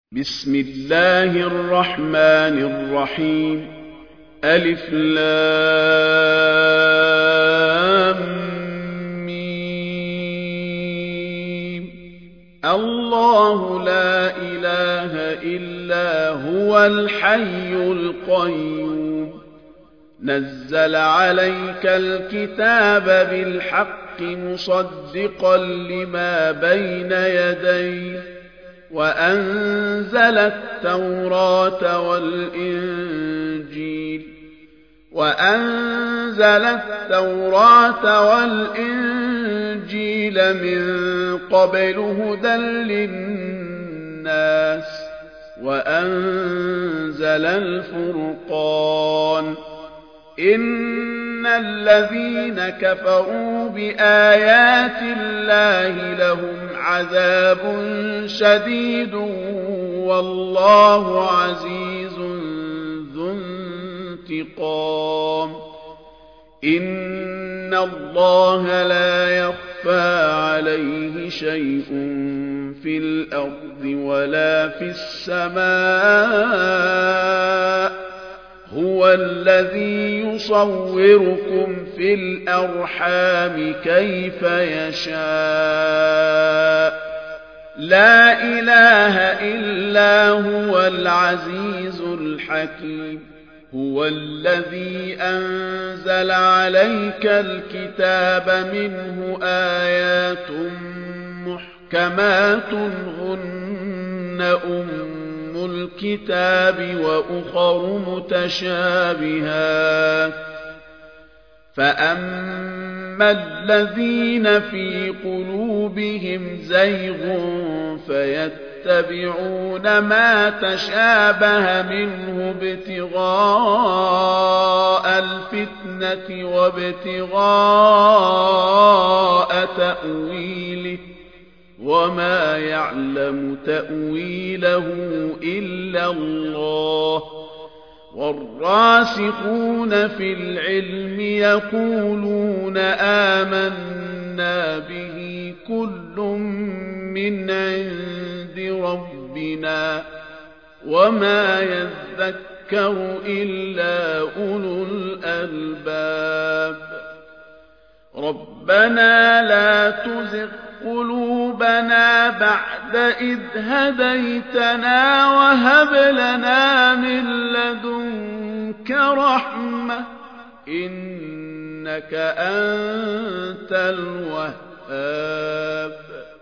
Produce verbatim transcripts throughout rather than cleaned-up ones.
بسم الله الرحمن الرحيم ألف لام ميم الله لا إله إلا هو الحي القيوم نزل عليك الكتاب بالحق مصدقا لما بين يديه وأنزل التوراة والإنجيل وأنزل التوراة والإنجيل من قبل هدى للناس وأنزل الفرقان إن الذين كفروا بآيات الله لهم عذاب شديد والله عزيز ذو انتقام إن الله لا يخفى عليه شيء في الأرض ولا في السماء هو الذي يصوركم في الأرحام كيف يشاء لا إله إلا هو العزيز الحكيم هو الذي أنزل عليك الكتاب منه آيات محكمات هن أم الكتاب وأخر متشابهات فأما الذين في قلوبهم زيغ فيتبعون ما تشابه منه ابتغاء الفتنة وابتغاء تأويله وما يعلم تأويله إلا الله والراسخون في العلم يقولون آمنا به كل من عند ربنا وما يذكر إلا أولو الألباب ربنا لا تزغ قلوبنا بعد إذ هديتنا وهب لنا من لدنك رحمة إنك أنت الوهاب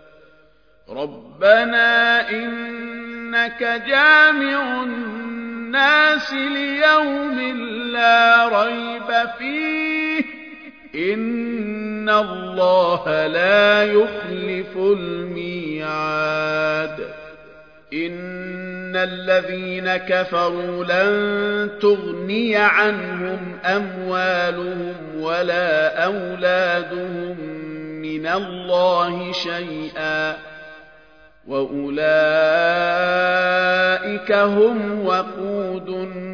ربنا إنك جامع الناس ليوم لا ريب فيه إن الله لا يخلف الميعاد إن الذين كفروا لن تغني عنهم أموالهم ولا أولادهم من الله شيئا وأولئك هم وقود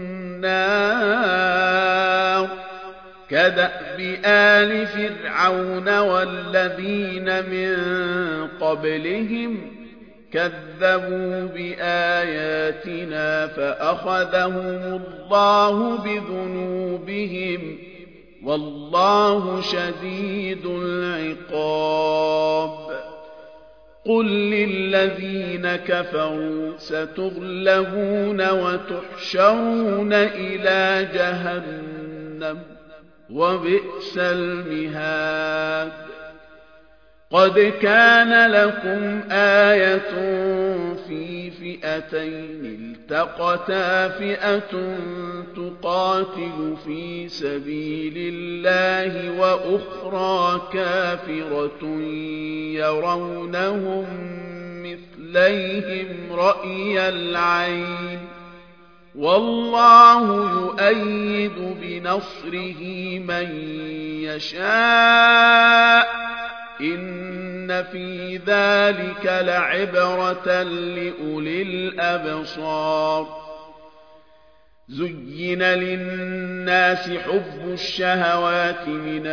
النار كدأب آل فرعون والذين من قبلهم كذبوا بآياتنا فأخذهم الله بذنوبهم والله شديد العقاب قل للذين كفروا ستغلبون وتحشرون إلى جهنم وبئس المهاد قد كان لكم آية في فئتين التقتا فئة تقاتل في سبيل الله وأخرى كافرة يرونهم مثليهم رأي العين والله يؤيد بنصره من يشاء إن في ذلك لعبرة لأولي الأبصار زين للناس حب الشهوات من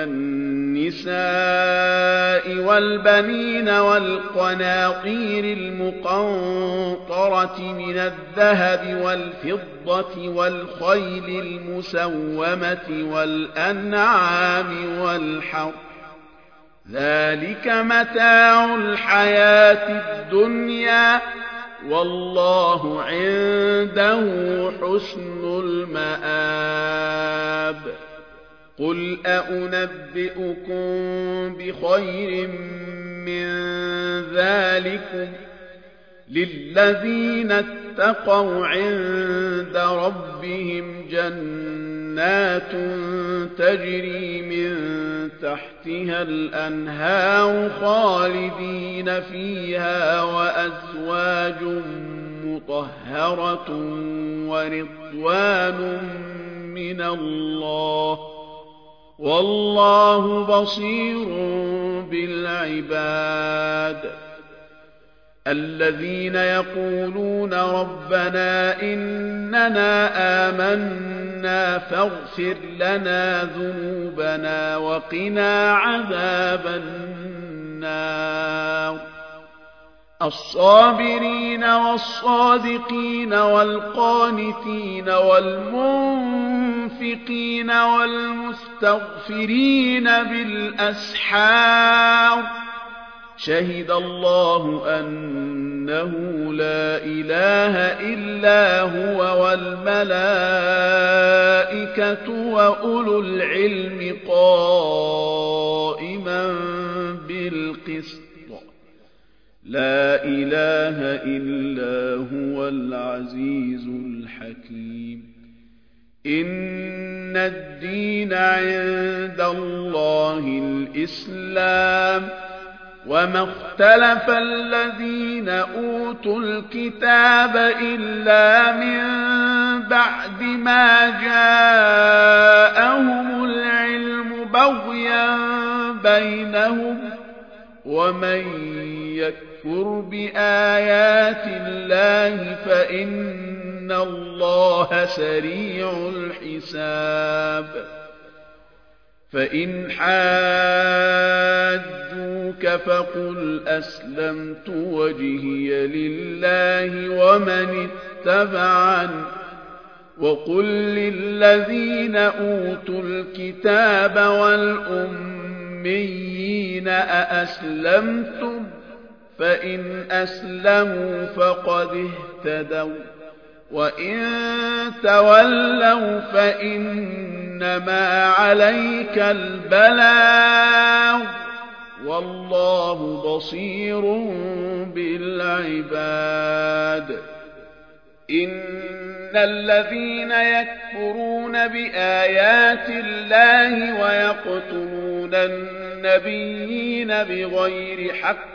النساء والبنين والقناطير المقنطرة من الذهب والفضة والخيل المسومة والأنعام والحرث ذلك متاع الحياة الدنيا والله عنده حسن المآب قل أأنبئكم بخير من ذلكم للذين اتقوا عند ربهم جنات تجري من تحتها الأنهار خالدين فيها وأزواج مطهرة ورضوان من الله والله بصير بالعباد الذين يقولون ربنا إننا آمنا فاغفر لنا ذنوبنا وقنا عذاب النار الصابرين والصادقين والقانتين والمنفقين والمستغفرين بالأسحار شهد الله أنه لا إله إلا هو والملائكة وأولو العلم قائما بالقسط لا إله إلا هو العزيز الحكيم إن الدين عند الله الإسلام وما اختلف الذين أوتوا الكتاب إلا من بعد ما جاءهم العلم بغيا بينهم ومن يكفر بآيات الله فإن الله سريع الحساب فإن حاجوك فقل أسلمت وجهي لله ومن اتبعني وقل للذين أوتوا الكتاب والأميين أأسلمتم فإن أسلموا فقد اهتدوا وإن تولوا فإنما عليك البلاغ والله بصير بالعباد إن الذين يكفرون بآيات الله ويقتلون النبيين بغير حق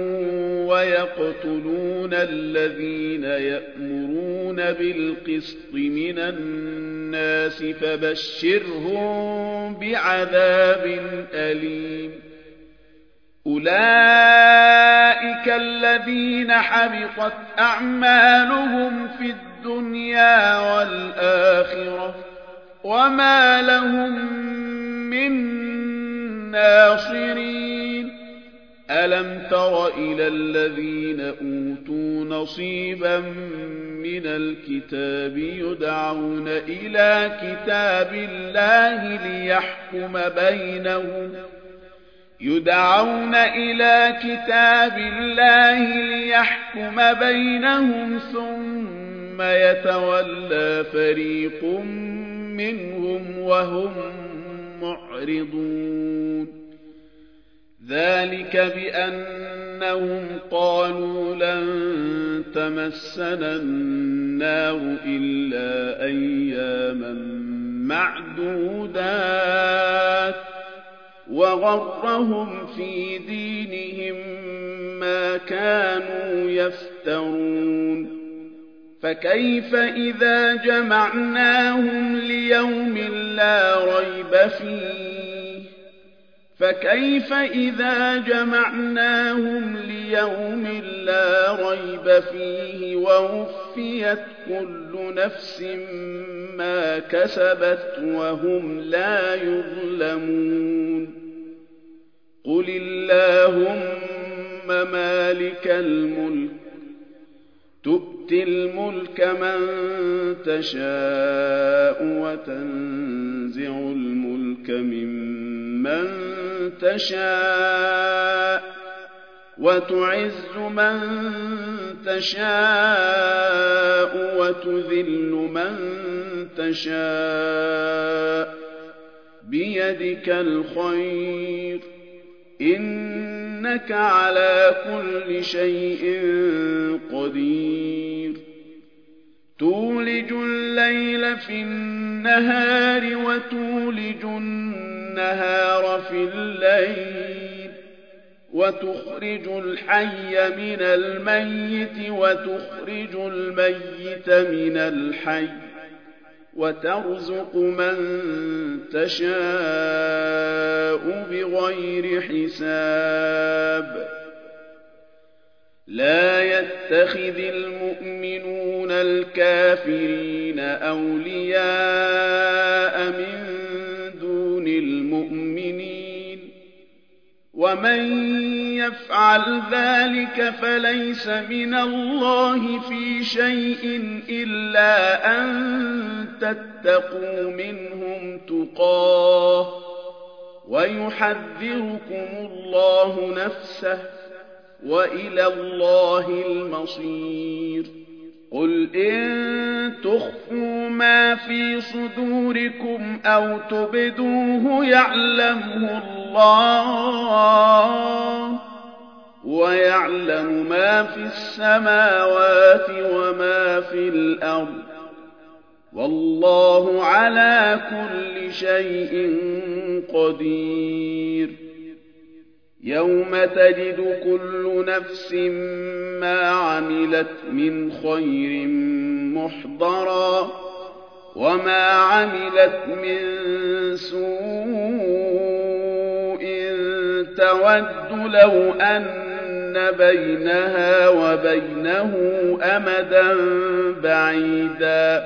ويقتلون الذين يأمرون بالقسط من الناس فبشرهم بعذاب أليم أولئك الذين حبطت أعمالهم في الدنيا والآخرة وما لهم من ناصرين ألم تر إلى الذين أوتوا نصيبا من الكتاب يدعون إلى كتاب الله ليحكم بينهم يدعون إلى كتاب الله ليحكم بينهم ثم يتولى فريق منهم وهم معرضون ذلك بأنهم قالوا لن تمسنا النار إلا أياما معدودات وغرهم في دينهم ما كانوا يفترون فكيف إذا جمعناهم ليوم لا ريب فيه فكيف إذا جمعناهم ليوم لا ريب فيه ووفيت كل نفس ما كسبت وهم لا يظلمون قل اللهم مالك الملك تؤتي الملك من تشاء وتنزع الملك ممن تشاء وتعز من تشاء وتذل من تشاء بيدك الخير إنك على كل شيء قدير تولج الليل في النهار وتولج النهار في الليل وتخرج الحي من الميت وتخرج الميت من الحي وترزق من تشاء بغير حساب لا يتخذ المؤمنون الكافرين أولياء من دون المؤمنين ومن يفعل ذلك فليس من الله في شيء إلا أن تتقوا منهم تقاه ويحذركم الله نفسه وإلى الله المصير قل إن تخفوا ما في صدوركم أو تبدوه يعلمه الله ويعلم ما في السماوات وما في الأرض والله على كل شيء قدير يوم تجد كل نفس ما عملت من خير محضرا وما عملت من سوء تود لو أن بينها وبينه أمدا بعيدا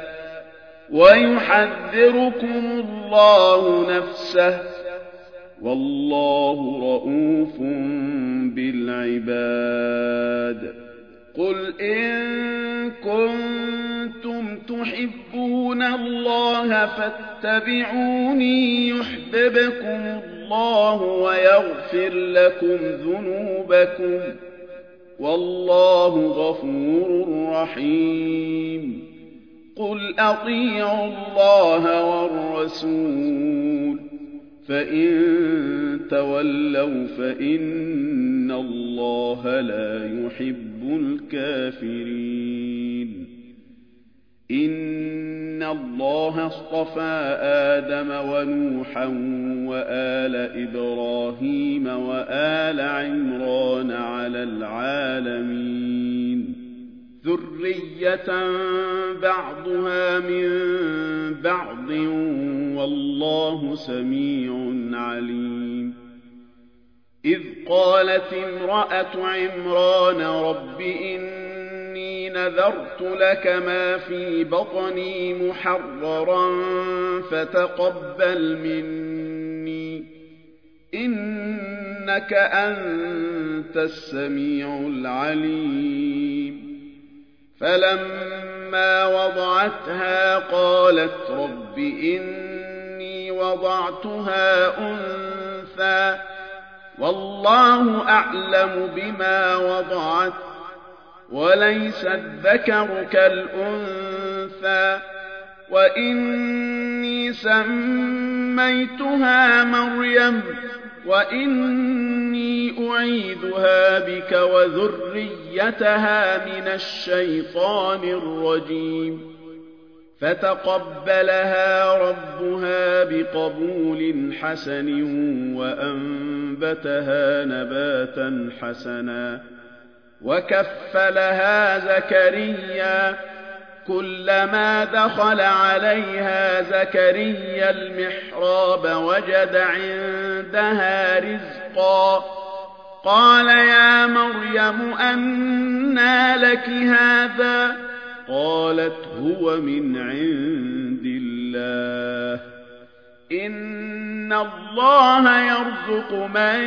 ويحذركم الله نفسه والله رءوف بالعباد قل إن كنتم تحبون الله فاتبعوني يحببكم الله ويغفر لكم ذنوبكم والله غفور رحيم قل أطيعوا الله والرسول فإن تولوا فإن الله لا يحب الكافرين إن الله اصطفى آدم ونوحا وآل إبراهيم وآل عمران على العالمين ذرية بعضها من بعض والله سميع عليم إذ قالت امرأة عمران رب إني نذرت لك ما في بطني محررا فتقبل مني إنك أنت السميع العليم فلما وضعتها قالت رب إني وضعتها أنثى والله أعلم بما وضعت وليس الذكر كالأنثى وإني سميتها مريم وإني أعيذها بك وذريتها من الشيطان الرجيم فتقبلها ربها بقبول حسن وأنبتها نباتا حسنا وكفلها زكريا كلما دخل عليها زكريا المحراب وجد عندها رزقا قال يا مريم أنى لك هذا قالت هو من عند الله إن الله يرزق من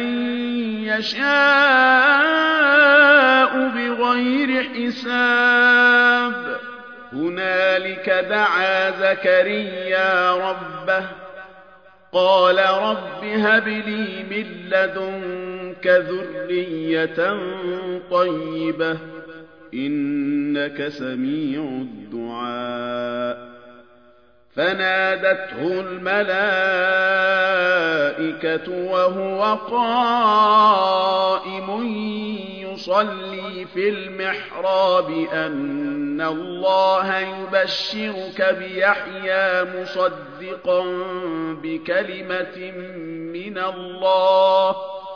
يشاء بغير حساب هنالك دعا زكريا ربه قال رب هب لي من لدنك ذرية طيبة إنك سميع الدعاء فنادته الملائكة وهو قائم يصلي في المحراب أن الله يبشرك بيحيى مصدقا بكلمة من الله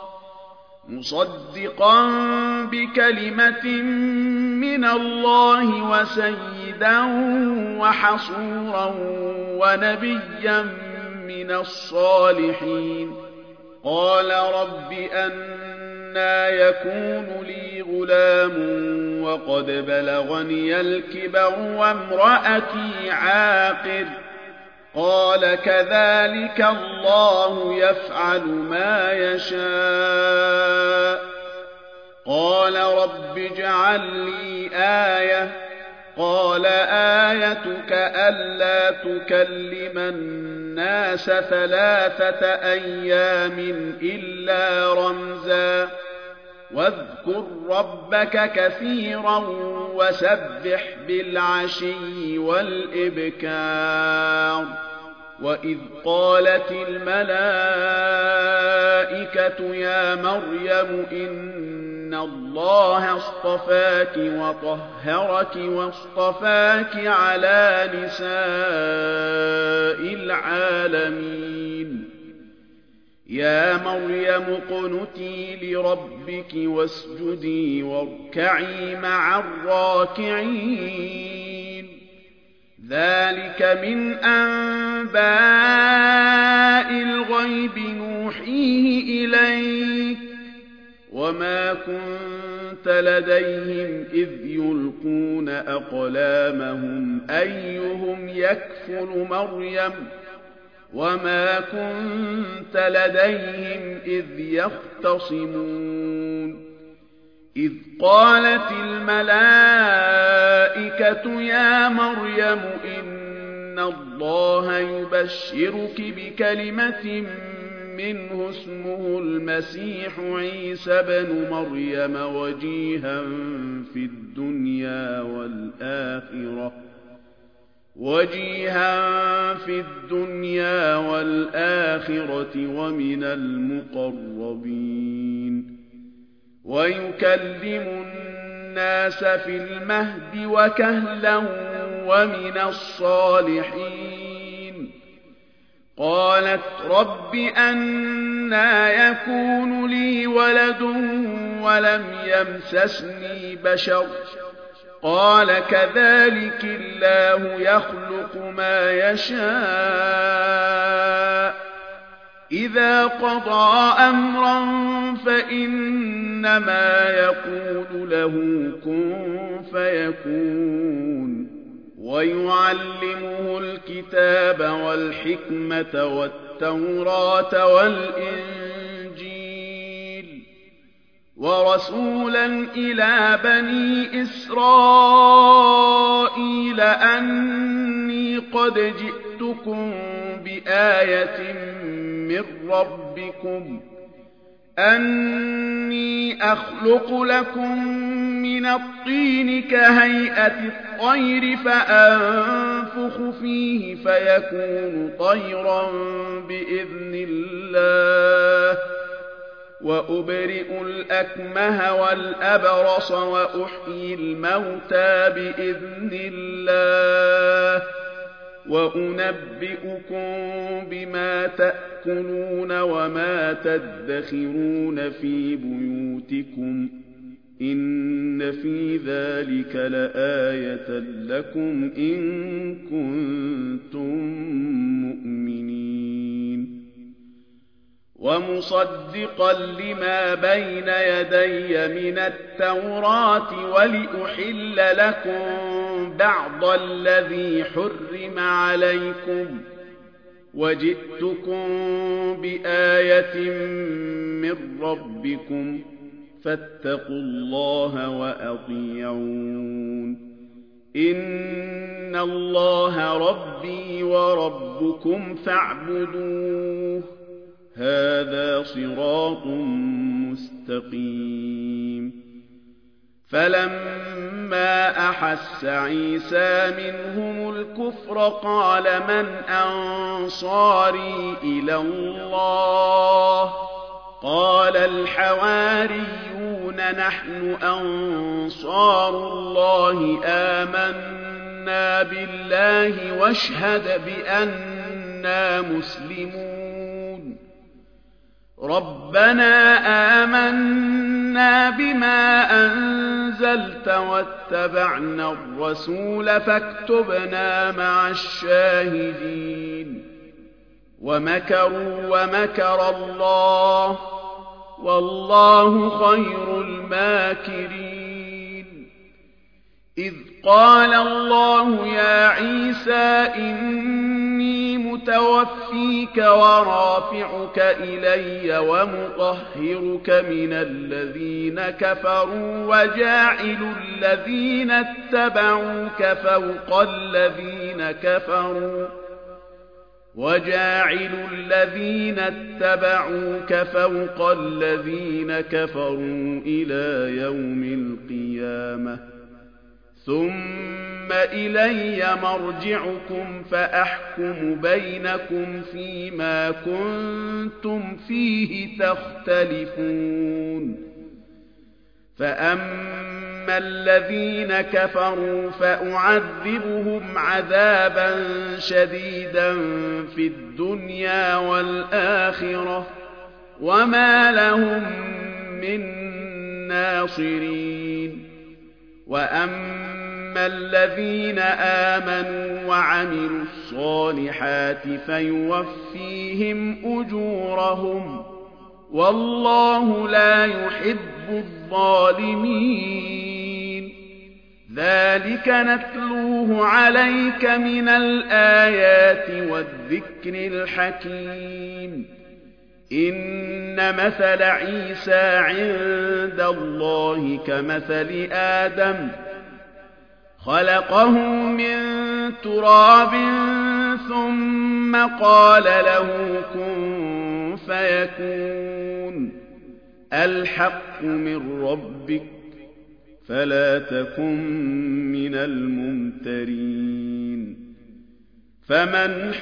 مصدقا بكلمة من الله وسيدا وحصورا ونبيا من الصالحين قال رب أنى يكون لي غلام وقد بلغني الكبر وامرأتي عاقر قال كذلك الله يفعل ما يشاء قال رب اجعل لي آية قال آيتك ألا تكلم الناس ثلاثة أيام إلا رمزا واذكر ربك كثيرا وسبح بالعشي والإبكار وإذ قالت الملائكة يا مريم إن الله اصطفاك وطهرك واصطفاك على نساء العالمين يا مريم اقنتي لربك واسجدي واركعي مع الراكعين ذلك من أنباء الغيب نوحيه إليك وما كنت لديهم إذ يلقون أقلامهم أيهم يكفل مريم وما كنت لديهم إذ يختصمون إذ قالت الملائكة يا مريم إن الله يبشرك بكلمة منه اسمه المسيح عيسى بن مريم وجيها في الدنيا والآخرة وجيها في الدنيا والآخرة ومن المقربين ويكلم الناس في المهد وكهلا ومن الصالحين قالت رب أنى يكون لي ولد ولم يمسسني بشر قال كذلك الله يخلق ما يشاء إذا قضى أمرا فإنما يقول له كن فيكون ويعلمه الكتاب والحكمة والتوراة والإنجيل ورسولا إلى بني إسرائيل أني قد جئتكم بآية من ربكم أني أخلق لكم من الطين كهيئة الطير فأنفخ فيه فيكون طيرا بإذن الله وأبرئ الأكمه والأبرص وأحيي الموتى بإذن الله وأنبئكم بما تأكلون وما تدخرون في بيوتكم إن في ذلك لآية لكم إن كنتم مؤمنين ومصدقا لما بين يدي من التوراة ولأحل لكم بعض الذي حرم عليكم وجئتكم بآية من ربكم فاتقوا الله وأطيعون إن الله ربي وربكم فاعبدوه هذا صراط مستقيم فلما أحس عيسى منهم الكفر قال من أنصاري إلى الله قال الحواريون نحن أنصار الله آمنا بالله واشهد بأننا مسلمون ربنا آمنا بما أنزلت واتبعنا الرسول فاكتبنا مع الشاهدين ومكروا ومكر الله والله خير الماكرين إذ قال الله يا عيسى إني متوفيك ورافعك إلي ومطهرك من الذين كفروا وجاعل الذين اتبعوك فوق الذين كفروا وجاعل الذين اتبعوك فوق الذين كفروا إلى يوم القيامة ثم إلي مرجعكم فأحكم بينكم فيما كنتم فيه تختلفون فأما الذين كفروا فأعذبهم عذابا شديدا في الدنيا والآخرة وما لهم من ناصرين وأما الذين آمنوا وعملوا الصالحات فيوفيهم أجورهم والله لا يحب الظالمين ذلك نتلوه عليك من الآيات والذكر الحكيم إن مثل عيسى عند الله كمثل آدم خلقه من تراب ثم قال له كن فيكون الحق من ربك فلا تكن من الممترين فمن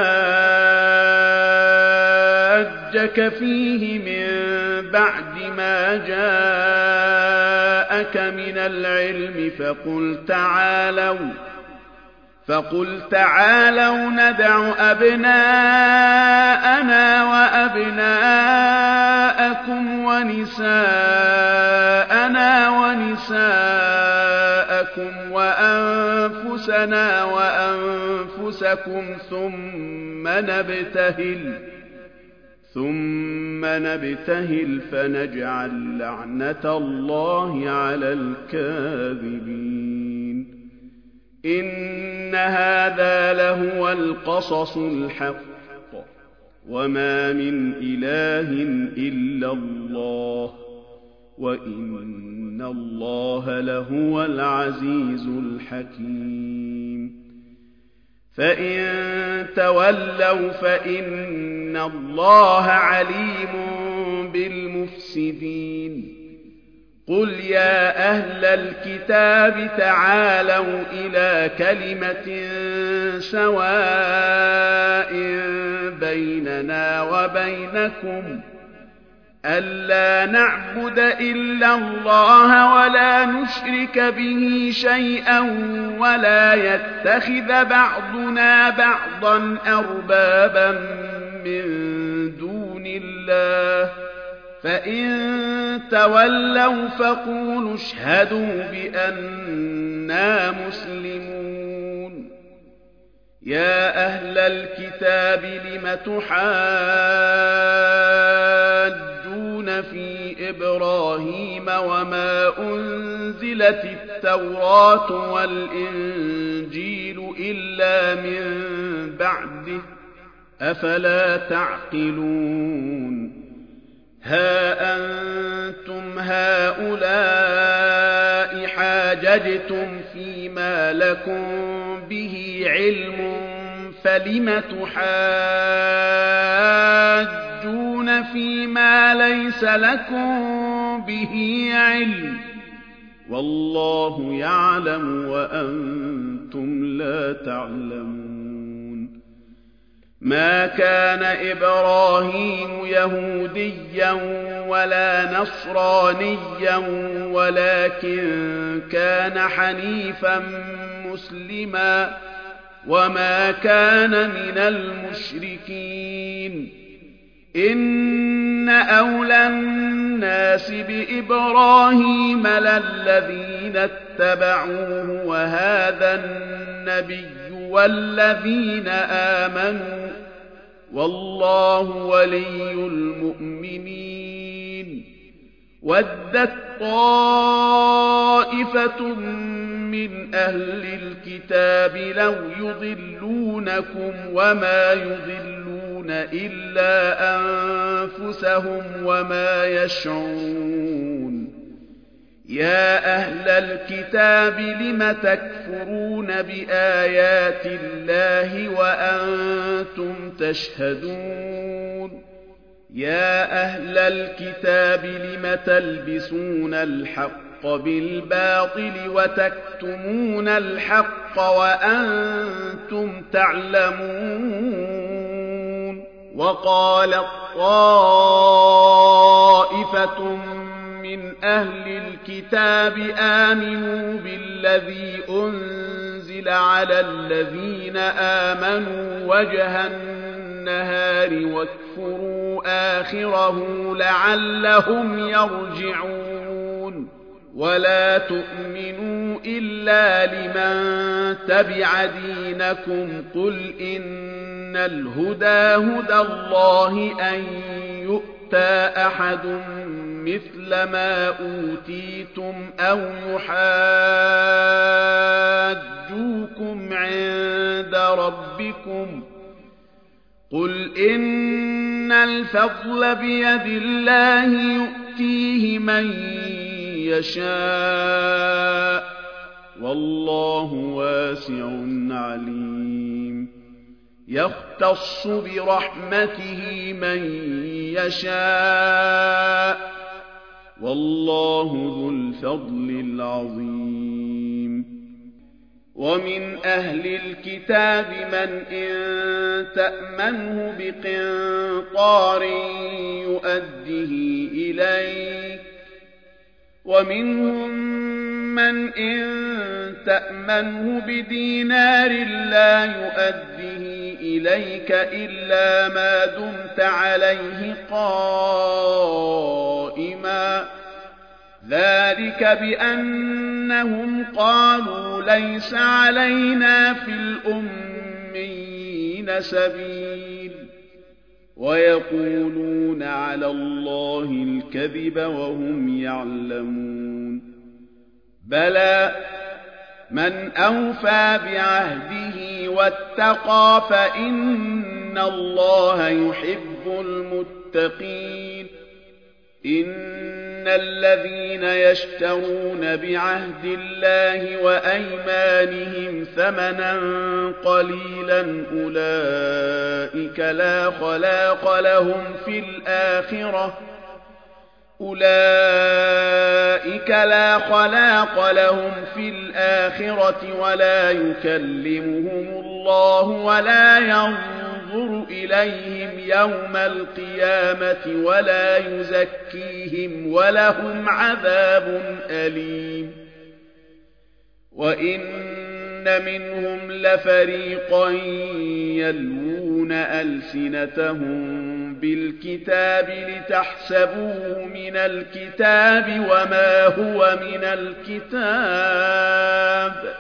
حاجك فيه من بعد ما جاءك من العلم فقل تعالوا فقل تعالوا ندع أبناءنا وأبناءكم ونساءنا ونساءكم وأنفسنا وأنفسكم ثم نبتهل ثم نبتهل فنجعل لعنة الله على الكاذبين إن هذا لهو القصص الحق وما من إله إلا الله وإن الله لهو العزيز الحكيم فإن تولوا فإن الله عليم بالمفسدين قل يا أهل الكتاب تعالوا إلى كلمة سواء بيننا وبينكم ألا نعبد إلا الله ولا نشرك به شيئا ولا يتخذ بعضنا بعضا أربابا من دون الله فإن تولوا فقولوا اشهدوا بأننا مسلمون. يا أهل الكتاب لم تحاجون في إبراهيم وما أنزلت التوراة والإنجيل إلا من بعده أفلا تعقلون. ها أنتم هؤلاء حاججتم فيما لكم به علم فلم تحاجون فيما ليس لكم به علم والله يعلم وأنتم لا تعلمون. ما كان إبراهيم يهوديا ولا نصرانيا ولكن كان حنيفا مسلما وما كان من المشركين. إن أولى الناس بإبراهيم للذين اتبعوه وهذا النبي والذين آمنوا والله ولي المؤمنين. ودت طائفة من أهل الكتاب لو يضلونكم وما يضلون إلا أنفسهم وما يشعرون. يا أهل الكتاب لم تكفرون بآيات الله وأنتم تشهدون. يا أهل الكتاب لم تلبسون الحق بالباطل وتكتمون الحق وأنتم تعلمون. وقالت طائفة من أهل الكتاب آمنوا بالذي أنزل على الذين آمنوا وجه النهار واكفروا آخره لعلهم يرجعون. ولا تؤمنوا إلا لمن تبع دينكم قل إن الهدى هدى الله أن يؤتى أحد مثل ما أوتيتم أو يحاجوكم عند ربكم قل إن الفضل بيد الله يؤتيه من يشاء والله واسع عليم. يختص برحمته من يشاء والله ذو الفضل العظيم. ومن أهل الكتاب من إن تأمنه بقنطار يؤده إليك ومنهم من إن تأمنه بدينار لا يؤده إليك إلا ما دمت عليه قائما ذلك بأنهم قالوا ليس علينا في الأميين سبيل ويقولون على الله الكذب وهم يعلمون. بلى من أوفى بعهده واتقى فإن الله يحب المتقين. إن الذين يشترون بعهد الله وأيمانهم ثمنا قليلا أولئك لا خلاق لهم في الآخرة أولئك لا خلاق لهم في الآخرة ولا يكلمهم الله ولا ينظر إليهم يوم القيامة ولا يزكيهم ولهم عذاب أليم. وإن منهم لفريقا يلوون ألسنتهم بالكتاب لتحسبوه من الكتاب وما هو من الكتاب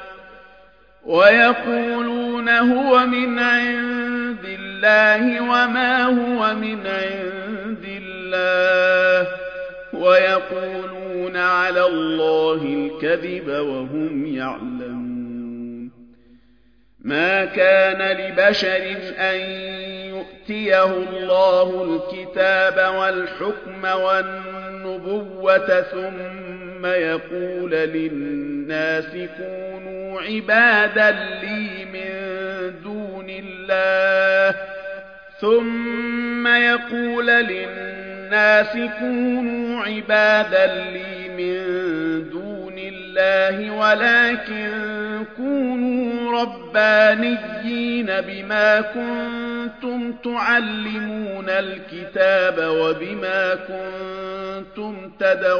ويقولون هو من عند الله وما هو من عند الله ويقولون على الله الكذب وهم يعلمون. ما كان لبشر أن يؤتيه الله الكتاب والحكم والنبوة ثم يقول للناس كونوا عبادا لي من دون الله ثم يقول للناس كونوا عبادا لي من دون الله ولكن كونوا ربانيين بما كنتم تعلمون الكتاب وبما كنتم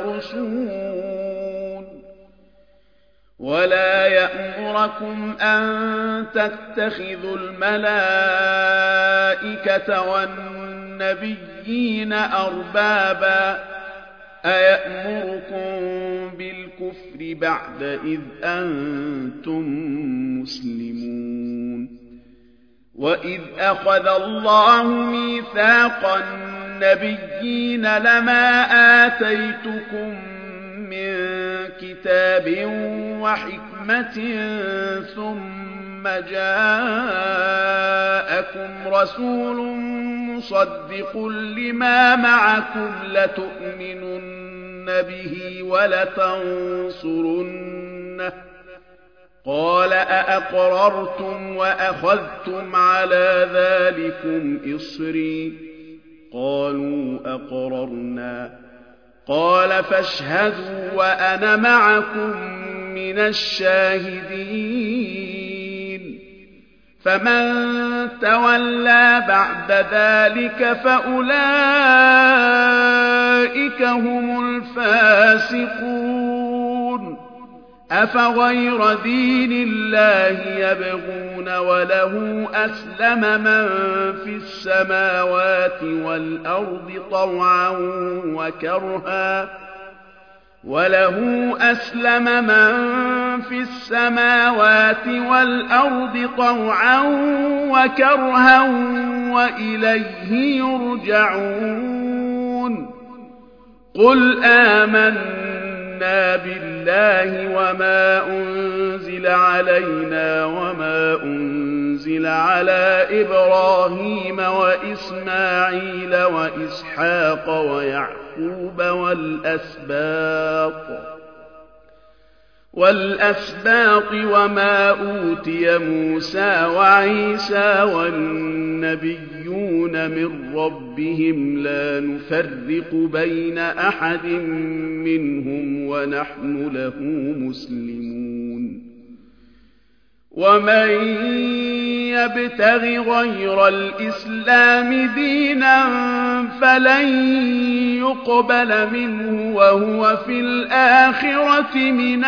تدرسون ولا يأمركم أن تتخذوا الملائكة والنبيين أربابا أيأمركم بالكفر بعد إذ أنتم مسلمون. وإذ أخذ الله ميثاق النبيين لما آتيتكم من كتاب وحكمة ثم جاءكم رسول مصدق لما معكم لتؤمنن به ولتنصرنه قال أأقررتم وأخذتم على ذلكم إصري قالوا أقررنا قال فاشهدوا وأنا معكم من الشاهدين. فمن تولى بعد ذلك فأولئك هم الفاسقون. أفغير دين الله يبغون وله أسلم من في السماوات والأرض طوعا وكرها وله أسلم من في السماوات والأرض طوعا وكرها وإليه يرجعون. قل آمنا بالله وما أنزل علينا وما أنزل على إبراهيم وإسماعيل وإسحاق ويعقوب والأسباط والأسباط وما أوتي موسى وعيسى والنبيون من ربهم لا نفرق بين أحد منهم ونحن له مسلمون. ومن يبتغ غير الإسلام دينا فلن يقبل منه وهو في الآخرة من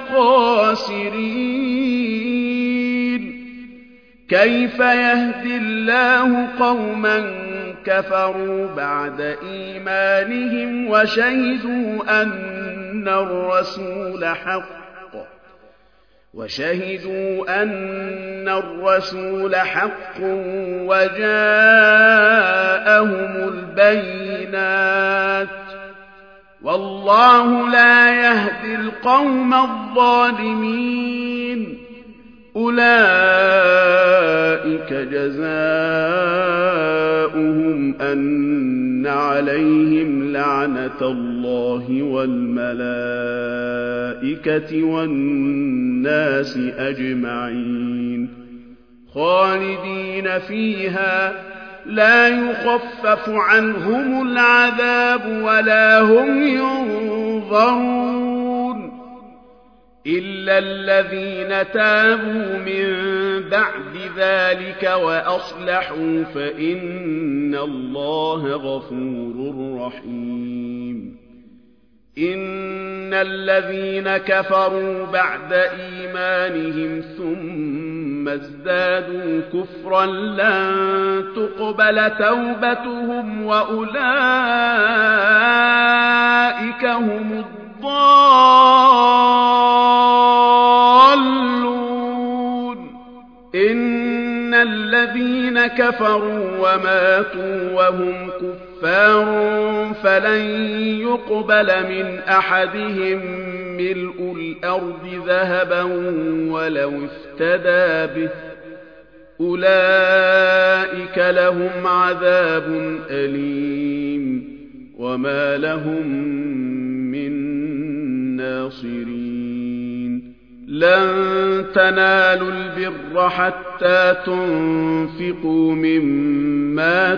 الخاسرين. كيف يهدي الله قوما كفروا بعد إيمانهم وشهدوا أن الرسول حق وشهدوا أن الرسول حق وجاءهم البينات والله لا يهدي القوم الظالمين. أولئك جزاؤهم أن عليهم لعنة الله والملائكة والناس أجمعين خالدين فيها لا يخفف عنهم العذاب ولا هم ينظرون إلا الذين تابوا من بعد ذلك وأصلحوا فإن الله غفور رحيم. إن الذين كفروا بعد إيمانهم ثم ازدادوا كفرا لن تقبل توبتهم وأولئك هم الضالون. إن الذين كفروا وماتوا وهم كفار فلن يقبل من أحدهم ملء الأرض ذهبا ولو افتدى به أولئك لهم عذاب أليم وما لهم من ناصرين. لن تنالوا البر حتى تنفقوا مما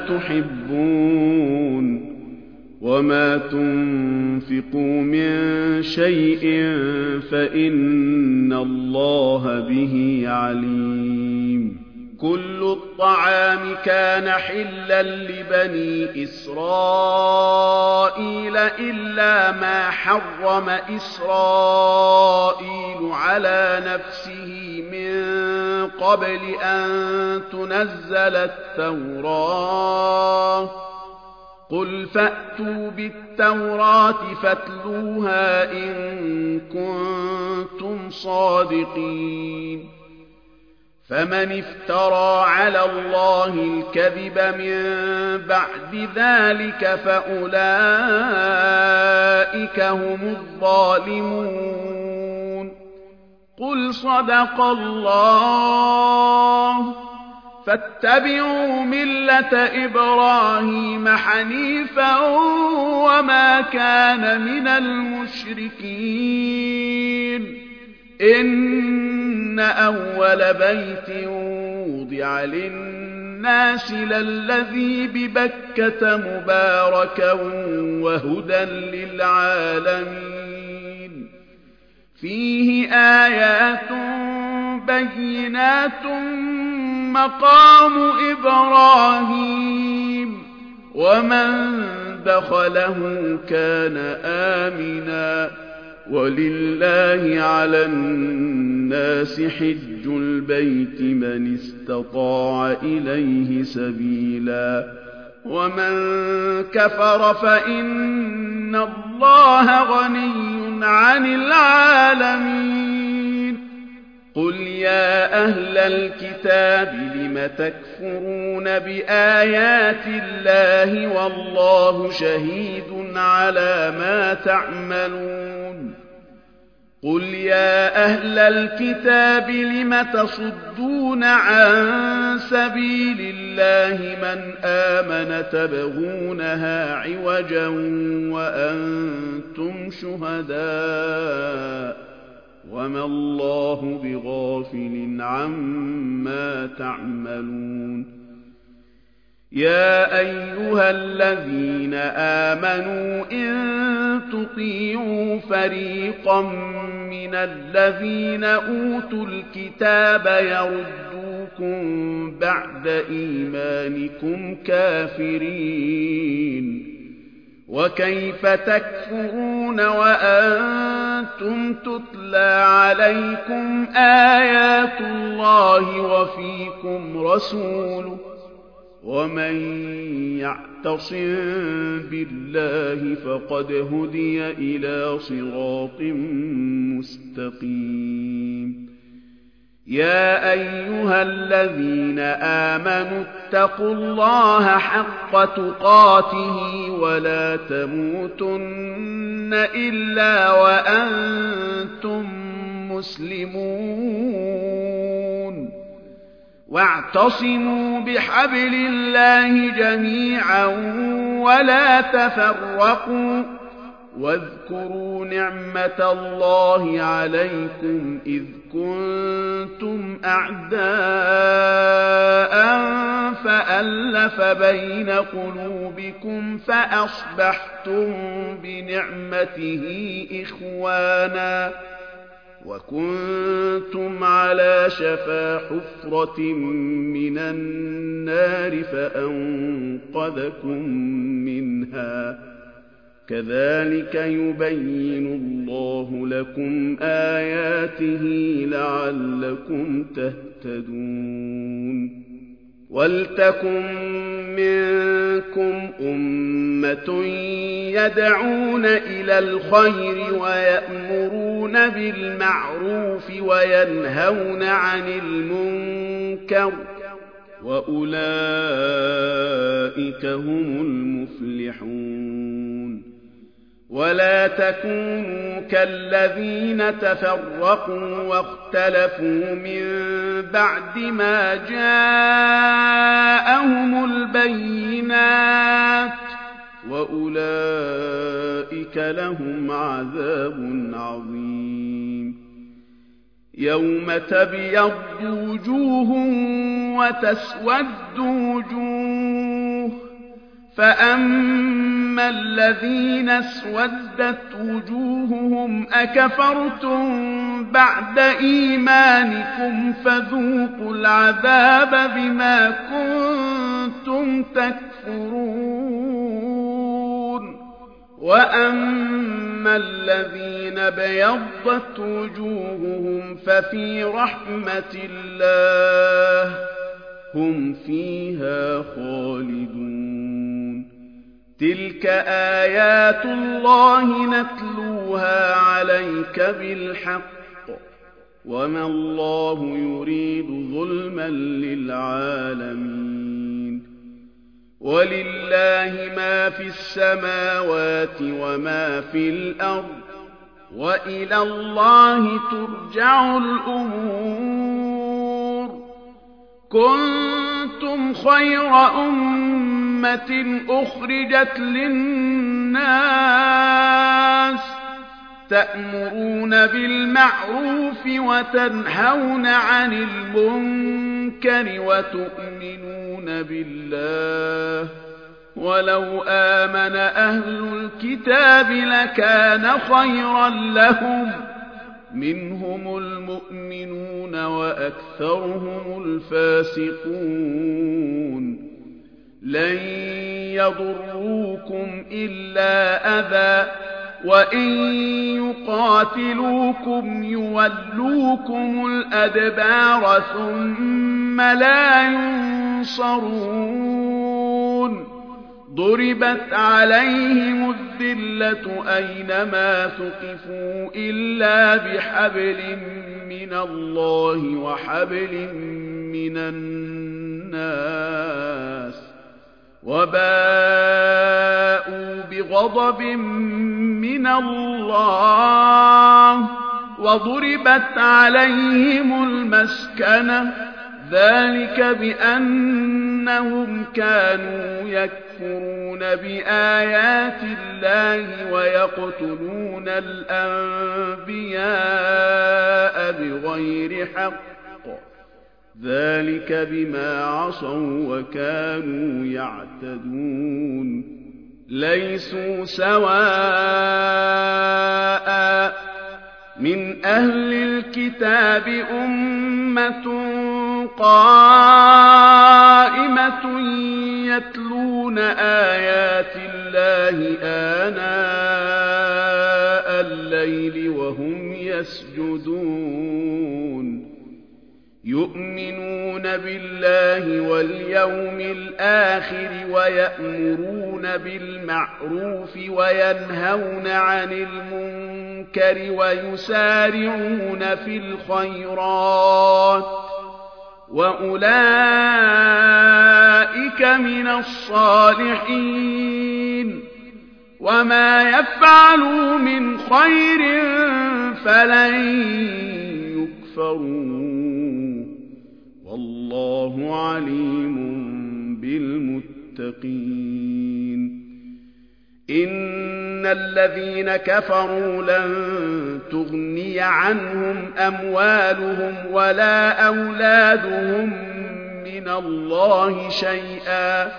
تحبون وما تنفقوا من شيء فإن الله به عليم. كل الطعام كان حلا لبني إسرائيل إلا ما حرم إسرائيل على نفسه من قبل أن تنزل التوراة. قل فأتوا بالتوراة فاتلوها إن كنتم صادقين. فمن افترى على الله الكذب من بعد ذلك فأولئك هم الظالمون. قل صدق الله فاتبعوا ملة إبراهيم حنيفا وما كان من المشركين. إن أول بيت وضع للناس للذي ببكة مباركا وهدى للعالمين. فيه آيات بينات مقام إبراهيم ومن دخله كان آمنا ولله على الناس حج البيت من استطاع إليه سبيلا ومن كفر فإن الله غني عن العالمين. قل يا أهل الكتاب لم تكفرون بآيات الله والله شهيد على ما تعملون. قل يا أهل الكتاب لم تصدون عن سبيل الله من آمن تبغونها عوجا وأنتم شهداء وما الله بغافل عما تعملون. يا أيها الذين آمنوا إن تطيعوا فريقا من الذين أوتوا الكتاب يردوكم بعد إيمانكم كافرين. وكيف تكفرون وأنتم تتلى عليكم آيات الله وفيكم رسوله ومن يعتصم بالله فقد هدي إلى صراط مستقيم. يا أيها الذين آمنوا اتقوا الله حق تقاته ولا تموتن إلا وأنتم مسلمون. واعتصموا بحبل الله جميعا ولا تفرقوا واذكروا نعمة الله عليكم إذ كنتم أعداء فألف بين قلوبكم فأصبحتم بنعمته إخوانا وكنتم على شفا حفرة من النار فأنقذكم منها كذلك يبين الله لكم آياته لعلكم تهتدون ولتكن منكم أمة يدعون إلى الخير ويأمرون بالمعروف وينهون عن المنكر وأولئك هم المفلحون ولا تكونوا كالذين تفرقوا واختلفوا من بعد ما جاءهم البينات وأولئك لهم عذاب عظيم يوم تبيض وجوه وتسود وجوه فأما الذين اسودت وجوههم أكفرتم بعد إيمانكم فذوقوا العذاب بما كنتم تكفرون وأما الذين بيضت وجوههم ففي رحمة الله هم فيها خالدون تلك آيات الله نتلوها عليك بالحق وما الله يريد ظلما للعالمين ولله ما في السماوات وما في الأرض وإلى الله ترجع الأمور كنتم خير أمة أخرجت للناس تأمرون بالمعروف وتنهون عن المنكر وتؤمنون بالله ولو آمن أهل الكتاب لكان خيرا لهم منهم المؤمنون وأكثرهم الفاسقون لن يضروكم إلا أذى وإن يقاتلوكم يولوكم الأدبار ثم لا ينصرون ضربت عليهم الذلة أينما ثقفوا إلا بحبل من الله وحبل من الناس وباءوا بغضب من الله وضربت عليهم المسكنة ذلك بأنهم كانوا يكفرون بآيات الله ويقتلون الأنبياء بغير حق ذلك بما عصوا وكانوا يعتدون ليسوا سواء من أهل الكتاب أمة قائمة يتلون آيات الله آناء الليل وهم يسجدون يؤمنون بالله واليوم الآخر ويأمرون بالمعروف وينهون عن المنكر ويسارعون في الخيرات وأولئك من الصالحين وما يفعلوا من خير فلن يكفروا والله عليم بالمتقين إن الذين كفروا لن تغني عنهم أموالهم ولا أولادهم من الله شيئا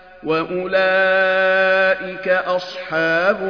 وأولئك أصحاب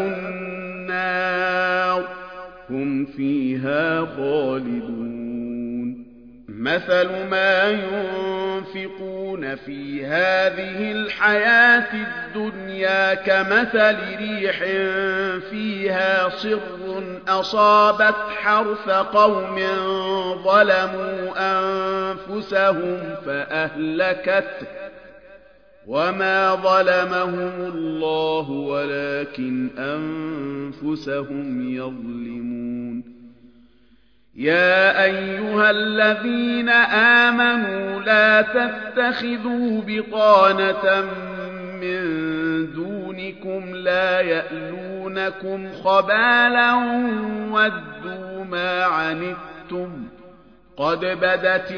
النار هم فيها خالدون مثل ما ينفقون ينفقون في هذه الحياة الدنيا كمثل ريح فيها صر أصابت حرث قوم ظلموا أنفسهم فأهلكته وما ظلمهم الله ولكن أنفسهم يظلمون يا أيها الذين آمنوا لا تتخذوا بطانة من دونكم لا يألونكم خبالا ودوا ما عنتم قد بدت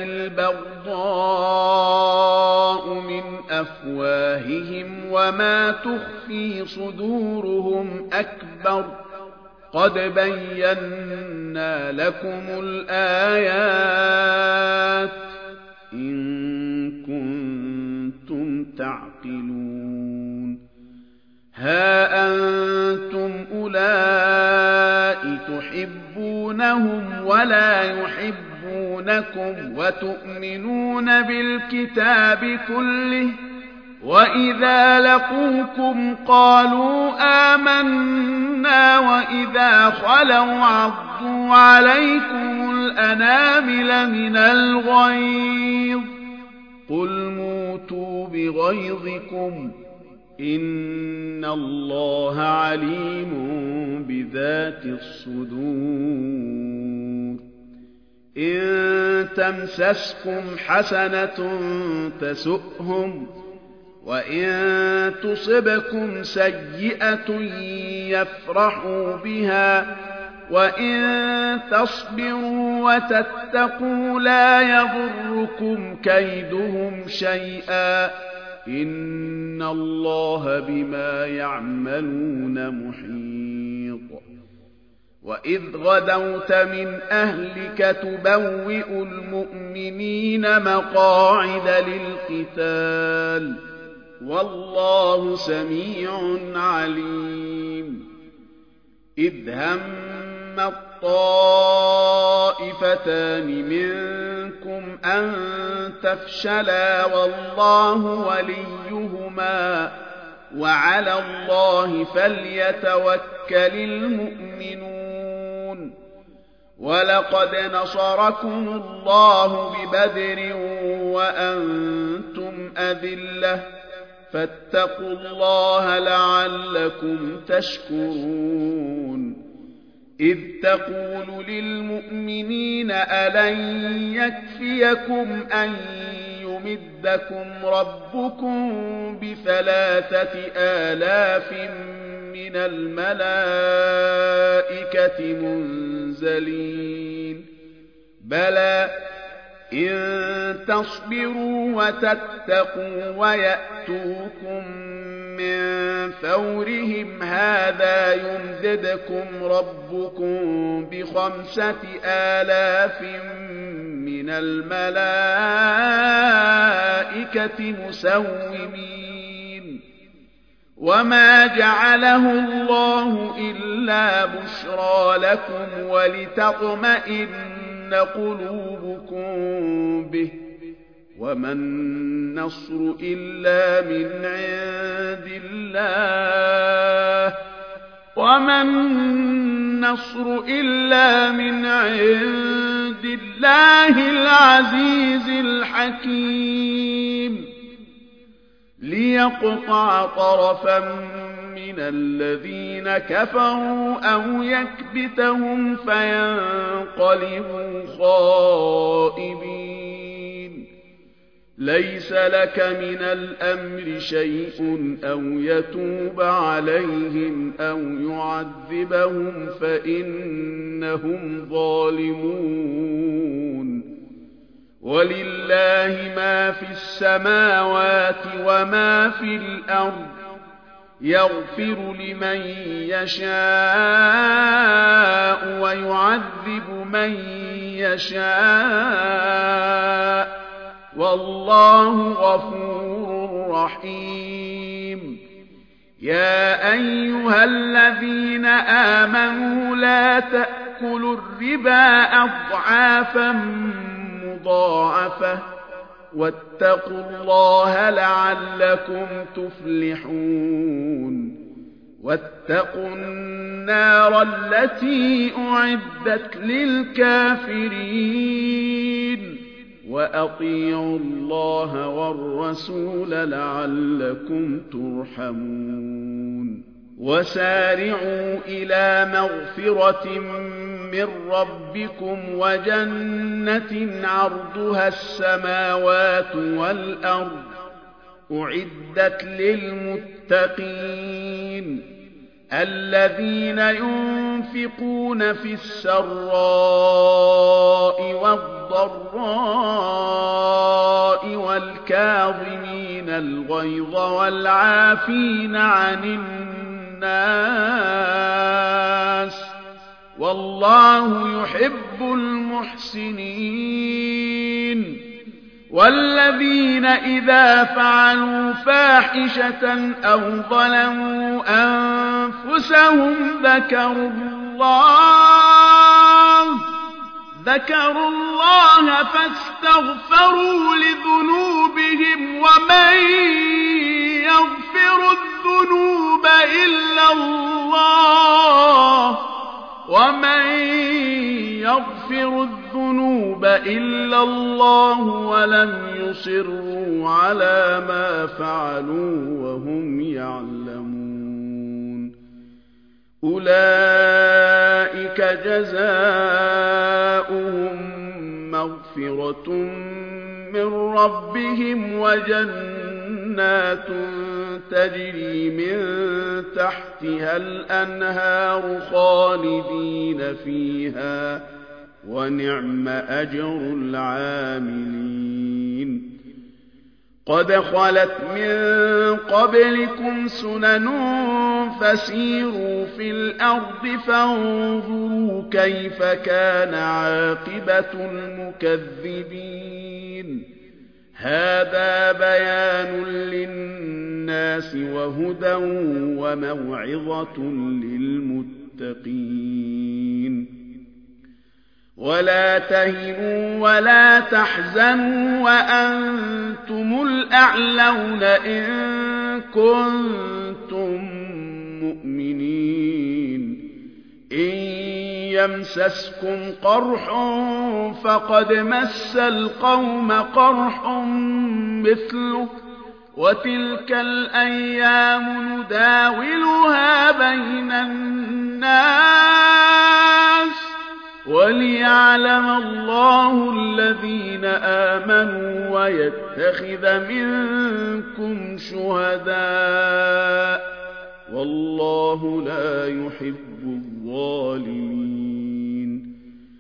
البغضاء من أفواههم وما تخفي صدورهم أكبر قد بينا لكم الآيات إن كنتم تعقلون ها أنتم أولئك تحبونهم ولا يحبونكم وتؤمنون بالكتاب كله وإذا لقوكم قالوا آمنا وإذا خلوا عضوا عليكم الأنامل من الغيظ قل موتوا بغيظكم إن الله عليم بذات الصدور إن تمسسكم حسنة تسؤهم وإن تصبكم سيئة يفرحوا بها وإن تصبروا وتتقوا لا يضركم كيدهم شيئا إن الله بما يعملون محيط وإذ غدوت من أهلك تبوئ المؤمنين مقاعد للقتال والله سميع عليم إذ هم الطائفتان منكم أن تفشلا والله وليهما وعلى الله فليتوكل المؤمنون ولقد نصركم الله ببدر وأنتم أذلة فاتقوا الله لعلكم تشكرون إذ تقول للمؤمنين ألن يكفيكم أن يمدكم ربكم بثلاثة آلاف من الملائكة منزلين بلى إن تصبروا وتتقوا ويأتوكم من فورهم هذا يمددكم ربكم بخمسة آلاف من الملائكة مسومين وما جعله الله إلا بشرى لكم ولتطمئن قلوبكم به وما النصر إلا من عند الله وما النصر إلا من عند الله العزيز الحكيم ليقطع طرفا من الذين كفروا أو يكبتهم فينقلبوا خائبين ليس لك من الأمر شيء أو يتوب عليهم أو يعذبهم فإنهم ظالمون ولله ما في السماوات وما في الأرض يغفر لمن يشاء ويعذب من يشاء والله غفور رحيم يا أيها الذين آمنوا لا تأكلوا الربا أضعافا مضاعفة واتقوا الله لعلكم تفلحون واتقوا النار التي أعدت للكافرين وأطيعوا الله والرسول لعلكم ترحمون وسارعوا إلى مغفرة من ربكم وجنة عرضها السماوات والأرض أعدت للمتقين الذين ينفقون في السراء والضراء والكاظمين الغيظ والعافين عن الناس والله يحب المحسنين والذين إذا فعلوا فاحشة أو ظلموا أنفسهم ذكروا الله ذكروا الله فاستغفروا لذنوبهم ومن يغفر الذنوب إلا الله ومن يغفر الذنوب إلا الله ولم يصروا على ما فعلوا وهم يعلمون أولئك جزاؤهم مغفرة من ربهم وجنات تجري من تحتها الأنهار خالدين فيها ونعم أجر العاملين قد خلت من قبلكم سنن فسيروا في الأرض فانظروا كيف كان عاقبة المكذبين هذا بيان للناس وهدى وموعظة للمتقين ولا تهنوا ولا تحزنوا وأنتم الأعلون إن كنتم مؤمنين إن يمسسكم قرح فقد مس القوم قرح مثله وتلك الأيام نداولها بين الناس وليعلم الله الذين آمنوا ويتخذ منكم شهداء والله لا يحب الظالمين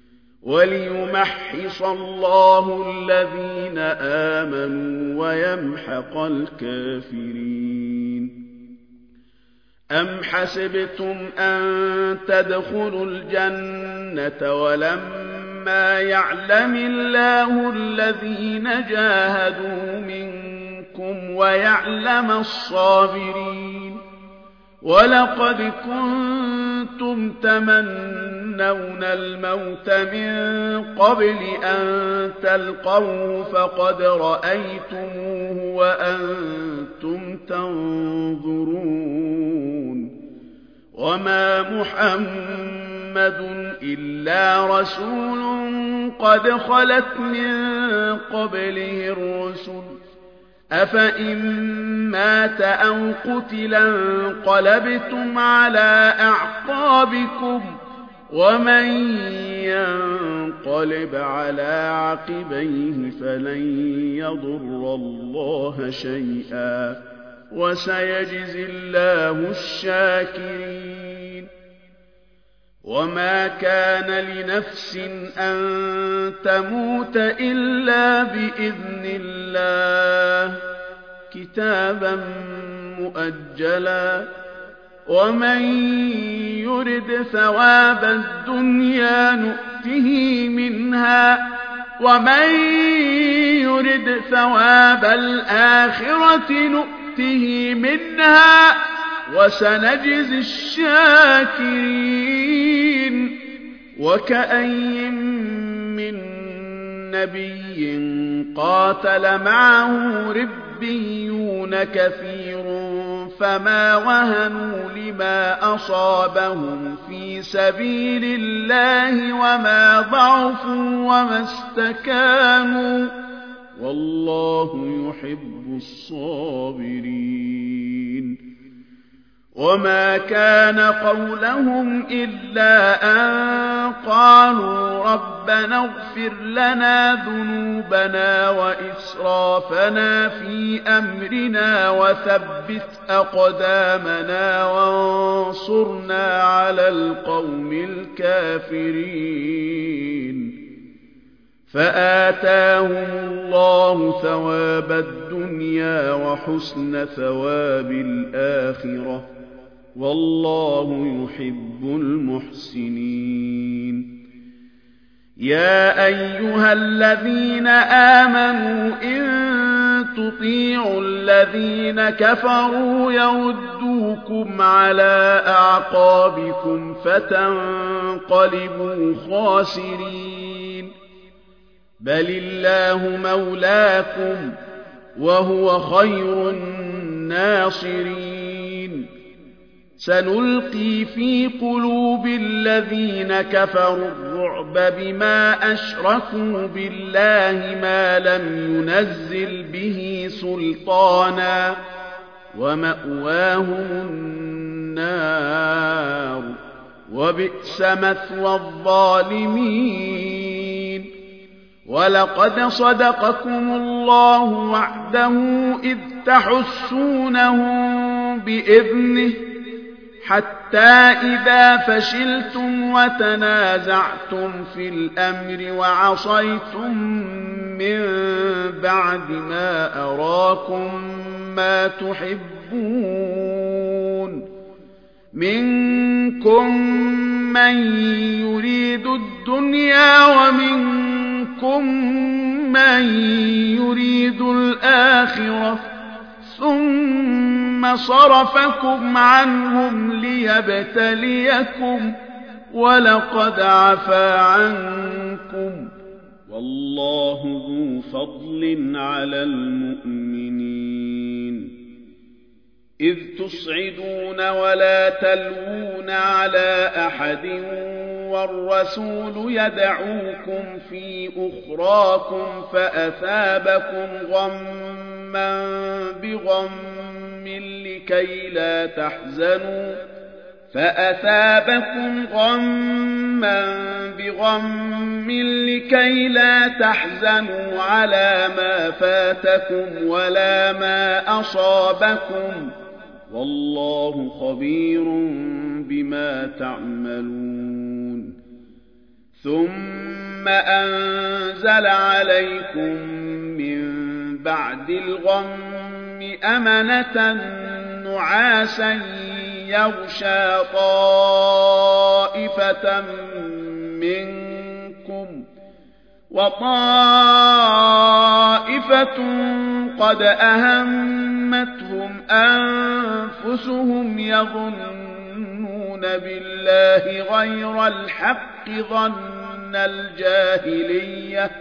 وليمحص الله الذين آمنوا ويمحق الكافرين أم حسبتم أن تدخلوا الجنة ولما يعلم الله الذين جاهدوا منكم ويعلم الصابرين ولقد كنتم تمنون الموت من قبل أن تلقوه فقد رأيتموه وأنتم تنظرون وما محمد إلا رسول قد خلت من قبله الرسل أفإن مات أو قتل انقلبتم على أعقابكم ومن ينقلب على عقبيه فلن يضر الله شيئا وسيجزي الله الشاكرين وما كان لنفس أن تموت إلا بإذن الله كتابا مؤجلا ومن يرد ثواب الدنيا نؤته منها ومن يرد ثواب الآخرة نؤته منها وسنجزي الشاكرين وكأين من نبي قاتل معه ربيون كثير فما وهنوا لما أصابهم في سبيل الله وما ضعفوا وما استكانوا والله يحب الصابرين. وما كان قولهم إلا أن قالوا ربنا اغفر لنا ذنوبنا وإسرافنا في أمرنا وثبت أقدامنا وانصرنا على القوم الكافرين. فآتاهم الله ثواب الدنيا وحسن ثواب الآخرة والله يحب المحسنين. يا أيها الذين آمنوا إن تطيعوا الذين كفروا يردوكم على أعقابكم فتنقلبوا خاسرين. بل الله مولاكم وهو خير الناصرين. سنلقي في قلوب الذين كفروا الرعب بما أشركوا بالله ما لم ينزل به سلطانا ومأواهم النار وبئس مثوى الظالمين. ولقد صدقكم الله وعده إذ تحسونهم بإذنه حتى إذا فشلتم وتنازعتم في الأمر وعصيتم من بعد ما أراكم ما تحبون منكم من يريد الدنيا ومنكم من يريد الآخرة ثم صرفكم عنهم ليبتليكم ولقد عفا عنكم والله ذو فضل على المؤمنين. إذ تصعدون ولا تلوون على أحد والرسول يدعوكم في أخراكم فأثابكم غما بغم لكي لا تحزنوا فأثابكم غما بغم لكي لا تحزنوا على ما فاتكم ولا ما أصابكم والله خبير بما تعملون. ثم أنزل عليكم من بعد الغم أمنة نعاسا يغشى طائفة منكم وطائفة قد أهمتهم أنفسهم يظنون بالله غير الحق ظن الجاهلية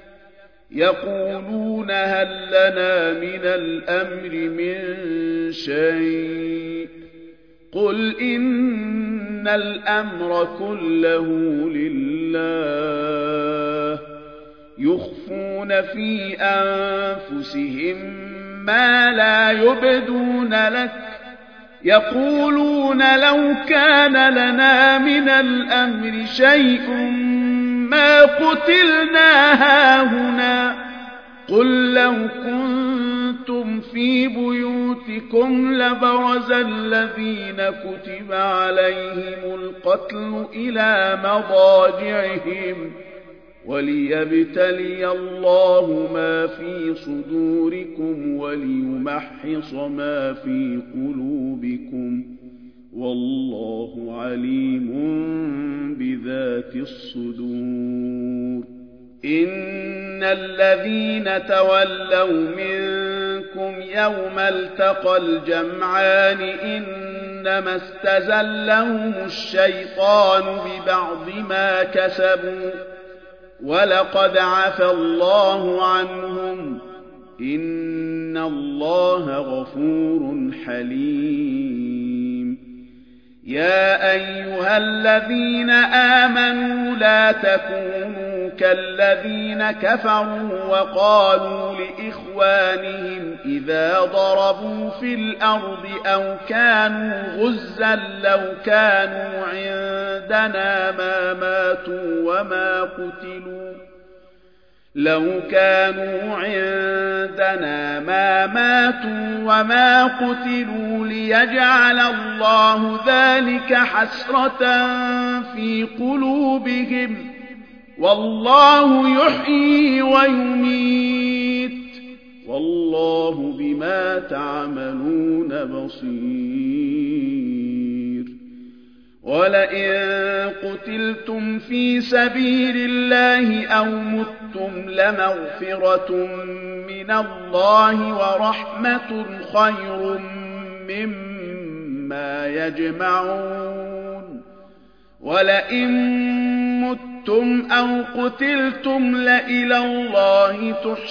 يقولون هل لنا من الأمر من شيء قل إن الأمر كله لله يخفون في أنفسهم ما لا يبدون لك يقولون لو كان لنا من الأمر شيء ما قتلنا هاهنا قل لو كنتم في بيوتكم لبرز الذين كتب عليهم القتل إلى مضاجعهم وليبتلي الله ما في صدوركم وليمحص ما في قلوبكم والله عليم بذات الصدور. إن الذين تولوا منكم يوم التقى الجمعان إنما استزلهم الشيطان ببعض ما كسبوا ولقد عفى الله عنهم إن الله غفور حليم. يا أيها الذين آمنوا لا تكونوا كالذين كفروا وقالوا لإخوانهم إذا ضربوا في الأرض أو كانوا غزا لو كانوا عندنا ما ماتوا وما قتلوا لو كانوا عندنا ما ماتوا وما قتلوا ليجعل الله ذلك حسرة في قلوبهم والله يحيي ويميت والله بما تعملون بصير. ولئن قتلتم في سبيل الله أو متم لمغفرة من الله ورحمة خير مما يجمعون. ولئن متم أو قتلتم لإلى الله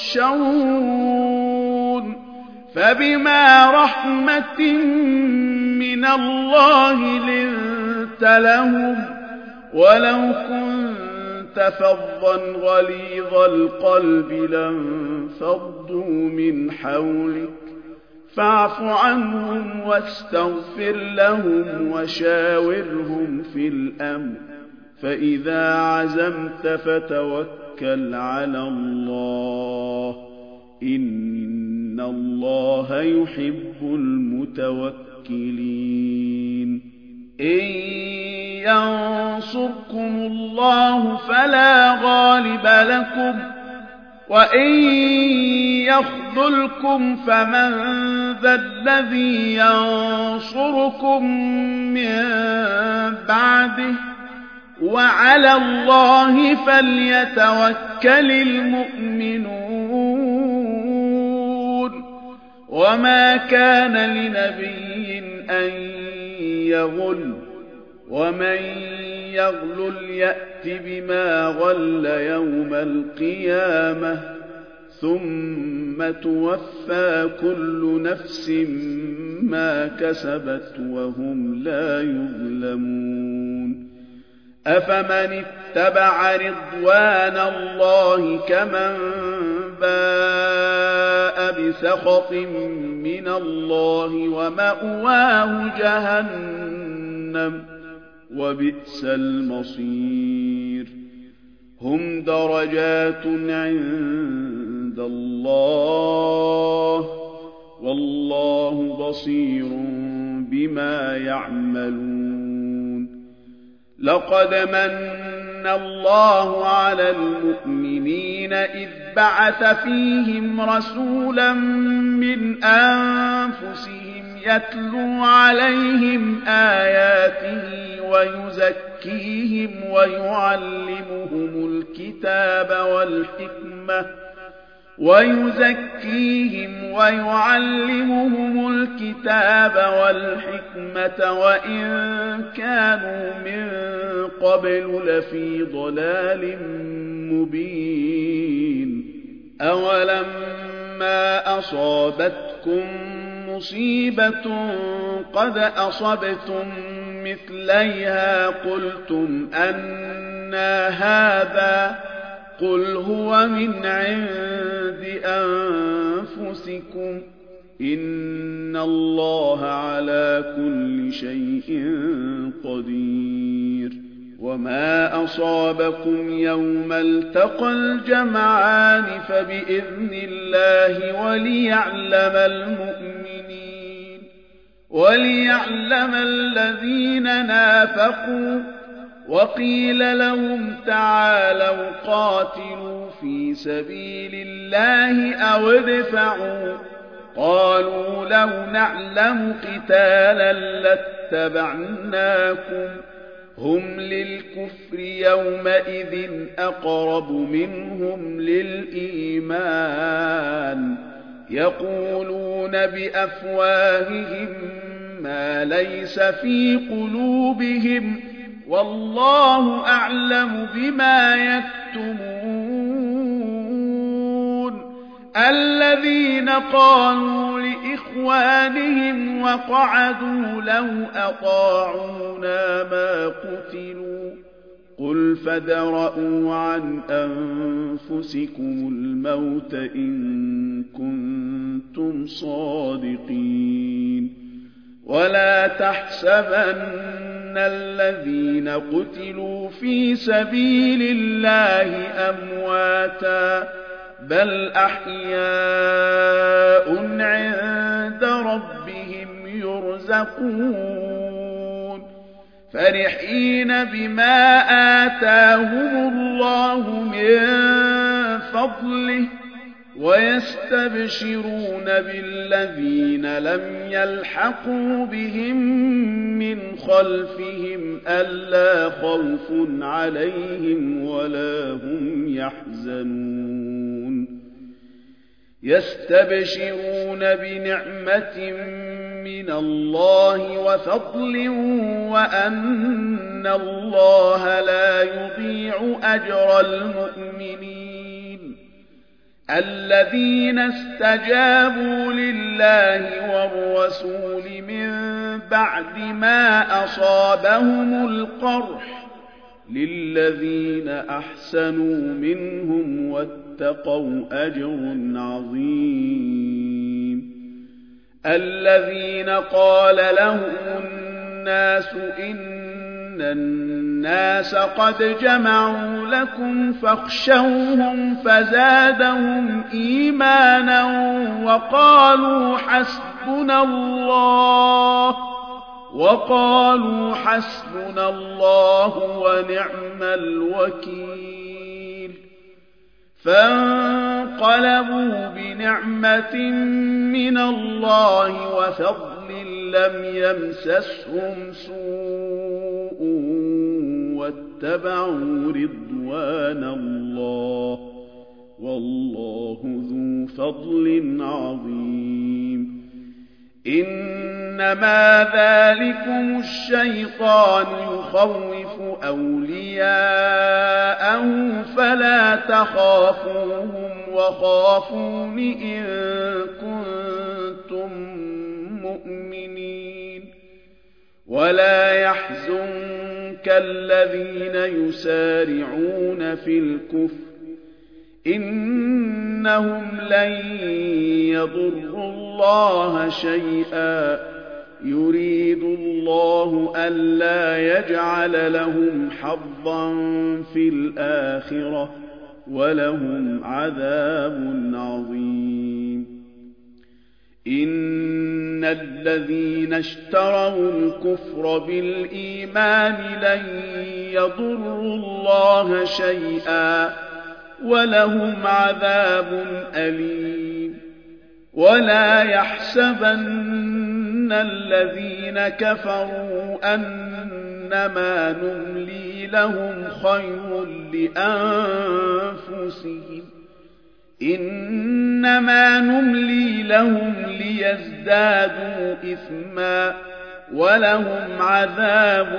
تحشرون. فبما رحمة من الله لنت لهم ولو كنت فظا غليظ القلب لانفضوا من حولك فاعف عنهم واستغفر لهم وشاورهم في الأمر فإذا عزمت فتوكل على الله إن الله يحب المتوكلين. إن ينصركم الله فلا غالب لكم وإن يخذلكم فمن ذا الذي ينصركم من بعده وعلى الله فليتوكل المؤمنون. وما كان لنبي أن يغل ومن يغلل يأت بما غل يوم القيامة ثم توفى كل نفس ما كسبت وهم لا يظلمون. أفمن اتبع رضوان الله كمن باء بسخط من الله ومأواه جهنم وبئس المصير. هم درجات عند الله والله بصير بما يعملون. لقد من الله على المؤمنين إذ بعث فيهم رسولا من أنفسهم يتلو عليهم آياته ويزكيهم ويعلمهم الكتاب والحكمة ويزكيهم ويعلمهم الكتاب والحكمة وإن كانوا من قبل لفي ضلال مبين. أولما أصابتكم مصيبة قد أصبتم مثليها قلتم أنى هذا قل هو من عند أنفسكم إن الله على كل شيء قدير. وما أصابكم يوم التقى الجمعان فبإذن الله وليعلم المؤمنين وليعلم الذين نافقوا. وقيل لهم تعالوا قاتلوا في سبيل الله أو ادفعوا قالوا لو نعلم قتالا لاتبعناكم هم للكفر يومئذ أقرب منهم للإيمان يقولون بأفواههم ما ليس في قلوبهم والله أعلم بما يكتمون. الذين قالوا لإخوانهم وقعدوا لو أطاعونا ما قتلوا قل فادرءوا عن أنفسكم الموت إن كنتم صادقين ولا تحسبن الذين قتلوا في سبيل الله أمواتا بل أحياء عند ربهم يرزقون فرحين بما آتاهم الله من فضله ويستبشرون بالذين لم يلحقوا بهم من خلفهم ألا خوف عليهم ولا هم يحزنون يستبشرون بنعمة من الله وفضل وأن الله لا يضيع أجر المؤمنين الذين استجابوا لله والرسول من بعد ما أصابهم القرح للذين أحسنوا منهم واتقوا أجر عظيم الذين قال لهم الناس إن الناس قد جمعوا لكم فاخشوهم فزادهم إيمانا وقالوا حسبنا الله وقالوا حسبنا الله ونعم الوكيل فانقلبوا بنعمة من الله وفضل لم يمسسهم سوء واتبعوا رضوان الله والله ذو فضل عظيم إنما ذلكم الشيطان يخوف أولياءه فلا تخافوهم وخافون إن كنتم مؤمنين ولا يحزنك الذين يسارعون في الكفر إنهم لن يضروا الله شيئا يريد الله ألا يجعل لهم حظا في الآخرة ولهم عذاب عظيم إن الذين اشتروا الكفر بالإيمان لن يضروا الله شيئا ولهم عذاب أليم ولا يحسبن الذين كفروا أنما نملي لهم خير لأنفسهم إنما نملي لهم ليزدادوا إثما ولهم عذاب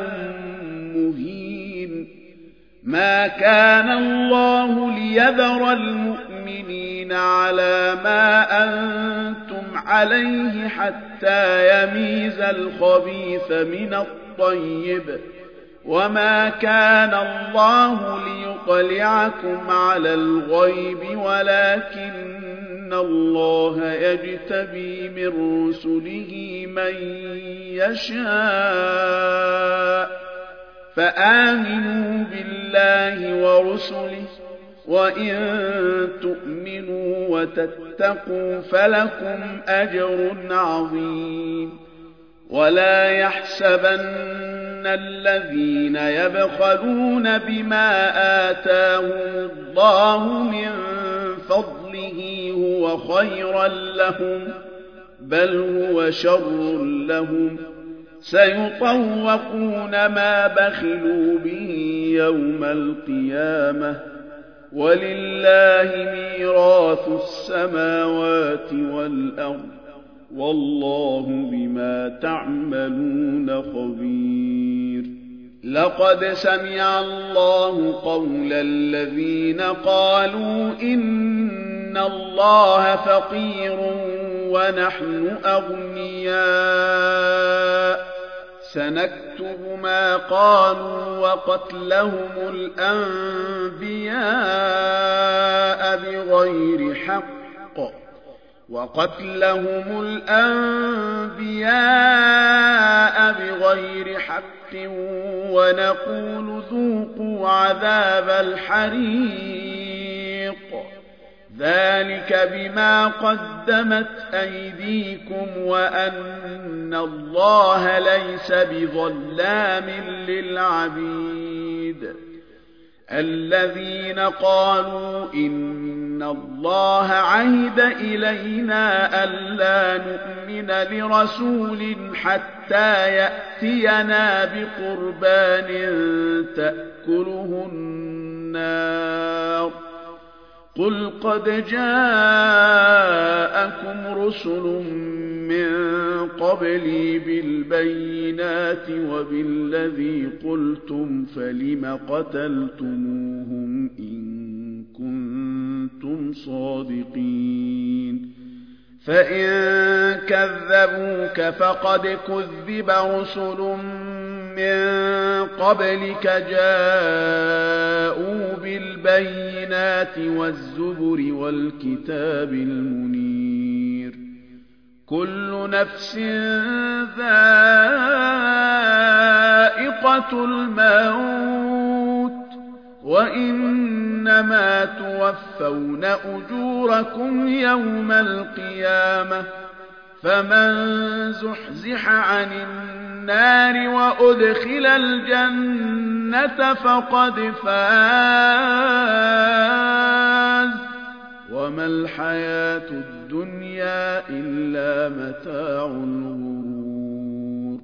مهين ما كان الله ليذر المؤمنين على ما أنتم عليه حتى يميز الخبيث من الطيب وما كان الله ليطلعكم على الغيب ولكن الله يجتبي من رسله من يشاء فآمنوا بالله ورسله وإن تؤمنوا وتتقوا فلكم أجر عظيم ولا يحسبن الذين يبخلون بما آتاهم الله من فضله هو خيرا لهم بل هو شر لهم سيطوقون ما بخلوا به يوم القيامة ولله ميراث السماوات والأرض والله بما تعملون خبير لقد سمع الله قول الذين قالوا إن إن الله فقير ونحن أغنياء سنكتب ما قالوا وقتلهم الأنبياء بغير حق وقتلهم الأنبياء بغير حق ونقول ذوقوا عذاب الحريق ذلك بما قدمت أيديكم وأن الله ليس بظلام للعبيد الذين قالوا إن الله عهد إلينا ألا نؤمن لرسول حتى يأتينا بقربان تأكله النار قل قد جاءكم رسل من قبلي بالبينات وبالذي قلتم فلم قتلتموهم إن كنتم صادقين فإن كذبوك فقد كذب رسل من قبلك جاءوا بالبينات والزبر والكتاب المنير كل نفس ذائقة الموت وإنما توفون أجوركم يوم القيامة فمن زحزح عن النار وأدخل الجنة فقد فاز وما الحياة الدنيا إلا متاع الغرور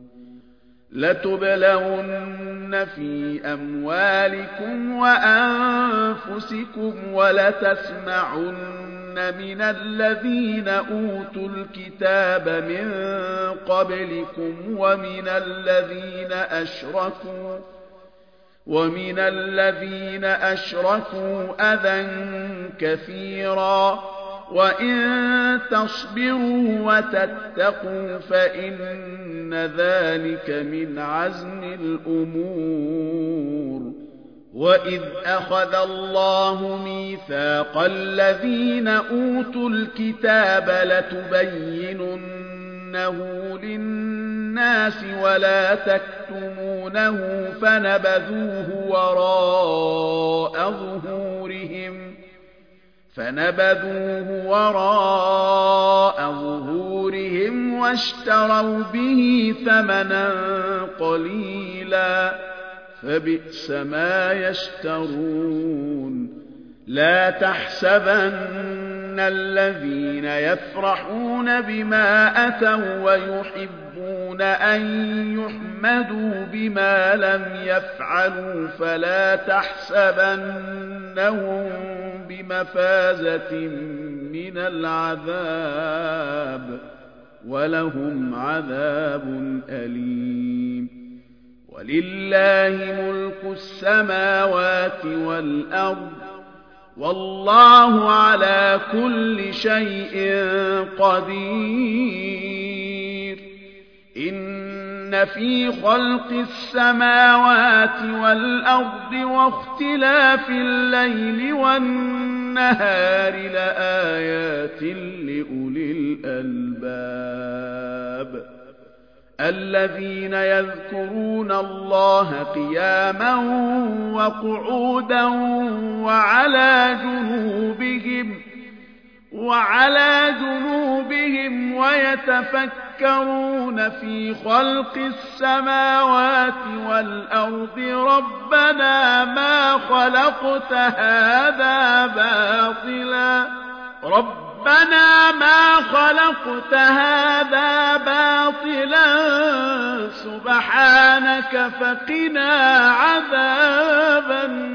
لتبلون في أموالكم وأنفسكم ولتسمعن من الذين أوتوا الكتاب من قبلكم ومن الذين أشركوا ومن الذين أشركوا أذى كثيرا وإن تصبروا وتتقوا فإن ذلك من عزم الأمور وإذ أخذ الله ميثاق الذين أوتوا الكتاب لتبيننه للناس ولا تكتمونه فنبذوه وراء ظهورهم فنبذوه وراء ظهورهم واشتروا به ثمنا قليلا فبئس ما يشترون لا تحسبن الذين يفرحون بما أتوا ويحبون أن يحمدوا بما لم يفعلوا فلا تحسبنهم بمفازة من العذاب ولهم عذاب أليم ولله ملك السماوات والأرض والله على كل شيء قدير إن في خلق السماوات والأرض واختلاف الليل والنهار لآيات لأولي الألباب الذين يذكرون الله قياما وقعودا وعلى جنوبهم وعلى جنوبهم ويتفكرون في خلق السماوات والأرض ربنا ما خلقت هذا باطلا ربنا ربنا ما خلقت هذا باطلا سبحانك فقنا عذاب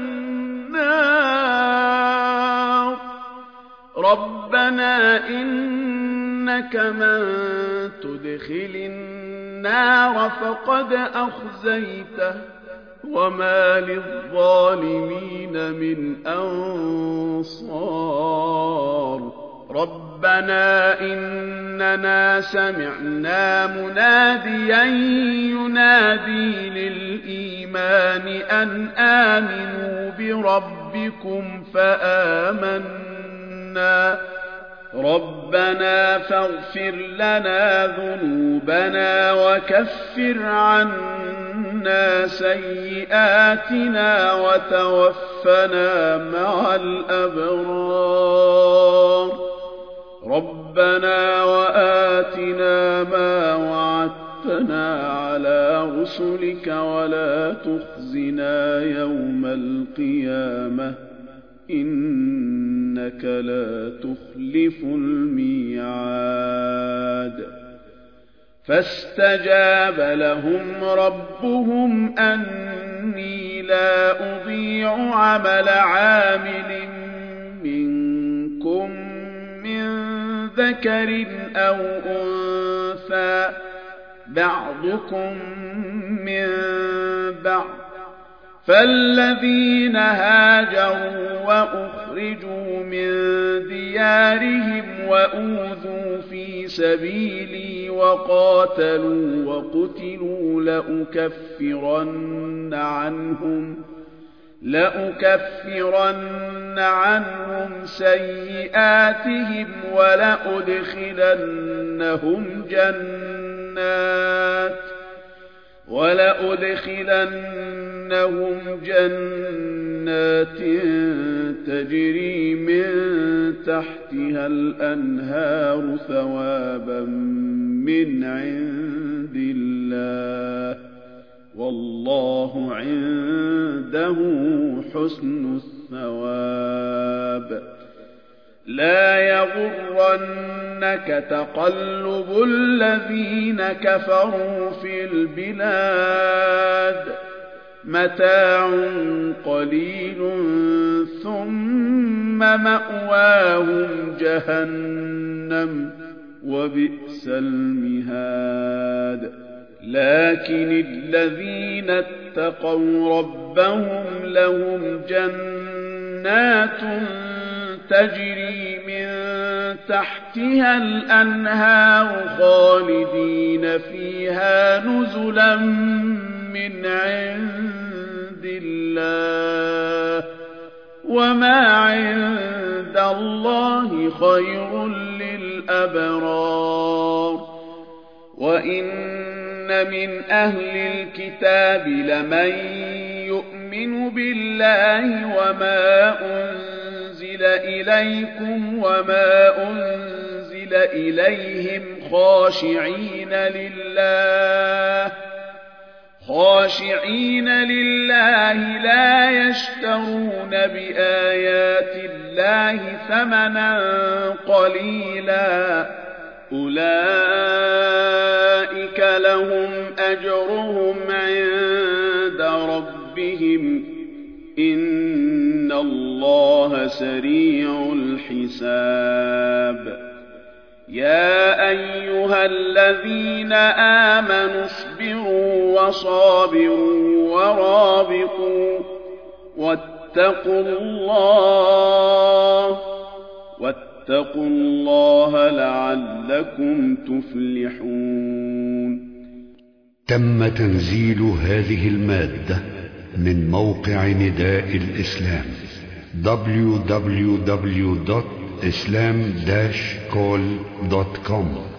النار ربنا إنك من تدخل النار فقد أخزيته وما للظالمين من أنصار ربنا إننا سمعنا مناديا ينادي للإيمان أن آمنوا بربكم فآمنا ربنا فاغفر لنا ذنوبنا وكفر عنا سيئاتنا وتوفنا مع الأبرار ربنا وآتنا ما وعدتنا على رسلك ولا تخزنا يوم القيامة إنك لا تخلف الميعاد فاستجاب لهم ربهم أني لا أضيع عمل عامل منكم من ذكر أو أنثى بعضكم من بعض فالذين هاجروا وأخرجوا من ديارهم وأوذوا في سبيلي وقاتلوا وقتلوا لأكفرن عنهم لأكفرن عنهم سيئاتهم ولأدخلنهم جنات ولأدخلنهم جنات تجري من تحتها الأنهار ثوابا من عند الله والله عنده حسن الثواب لا يغرنك تقلب الذين كفروا في البلاد متاع قليل ثم مأواهم جهنم وبئس المهاد لكن الذين اتقوا ربهم لهم جنات تجري من تحتها الأنهار خالدين فيها نزلا من عند الله وما عند الله خير للأبرار وإن من أهل الكتاب لمن يؤمن بالله وما أنزل إليكم وما أنزل إليهم خاشعين لله خاشعين لله لا يشترون بآيات الله ثمنا قليلا أولئك لهم أجرهم عند ربهم إن الله سريع الحساب يا أيها الذين آمنوا اصبروا وصابروا ورابطوا واتقوا الله واتقوا الله لعلكم تفلحون. تم تنزيل هذه المادة من موقع نداء الإسلام دبليو دبليو دبليو دوت islam dash call دوت كوم.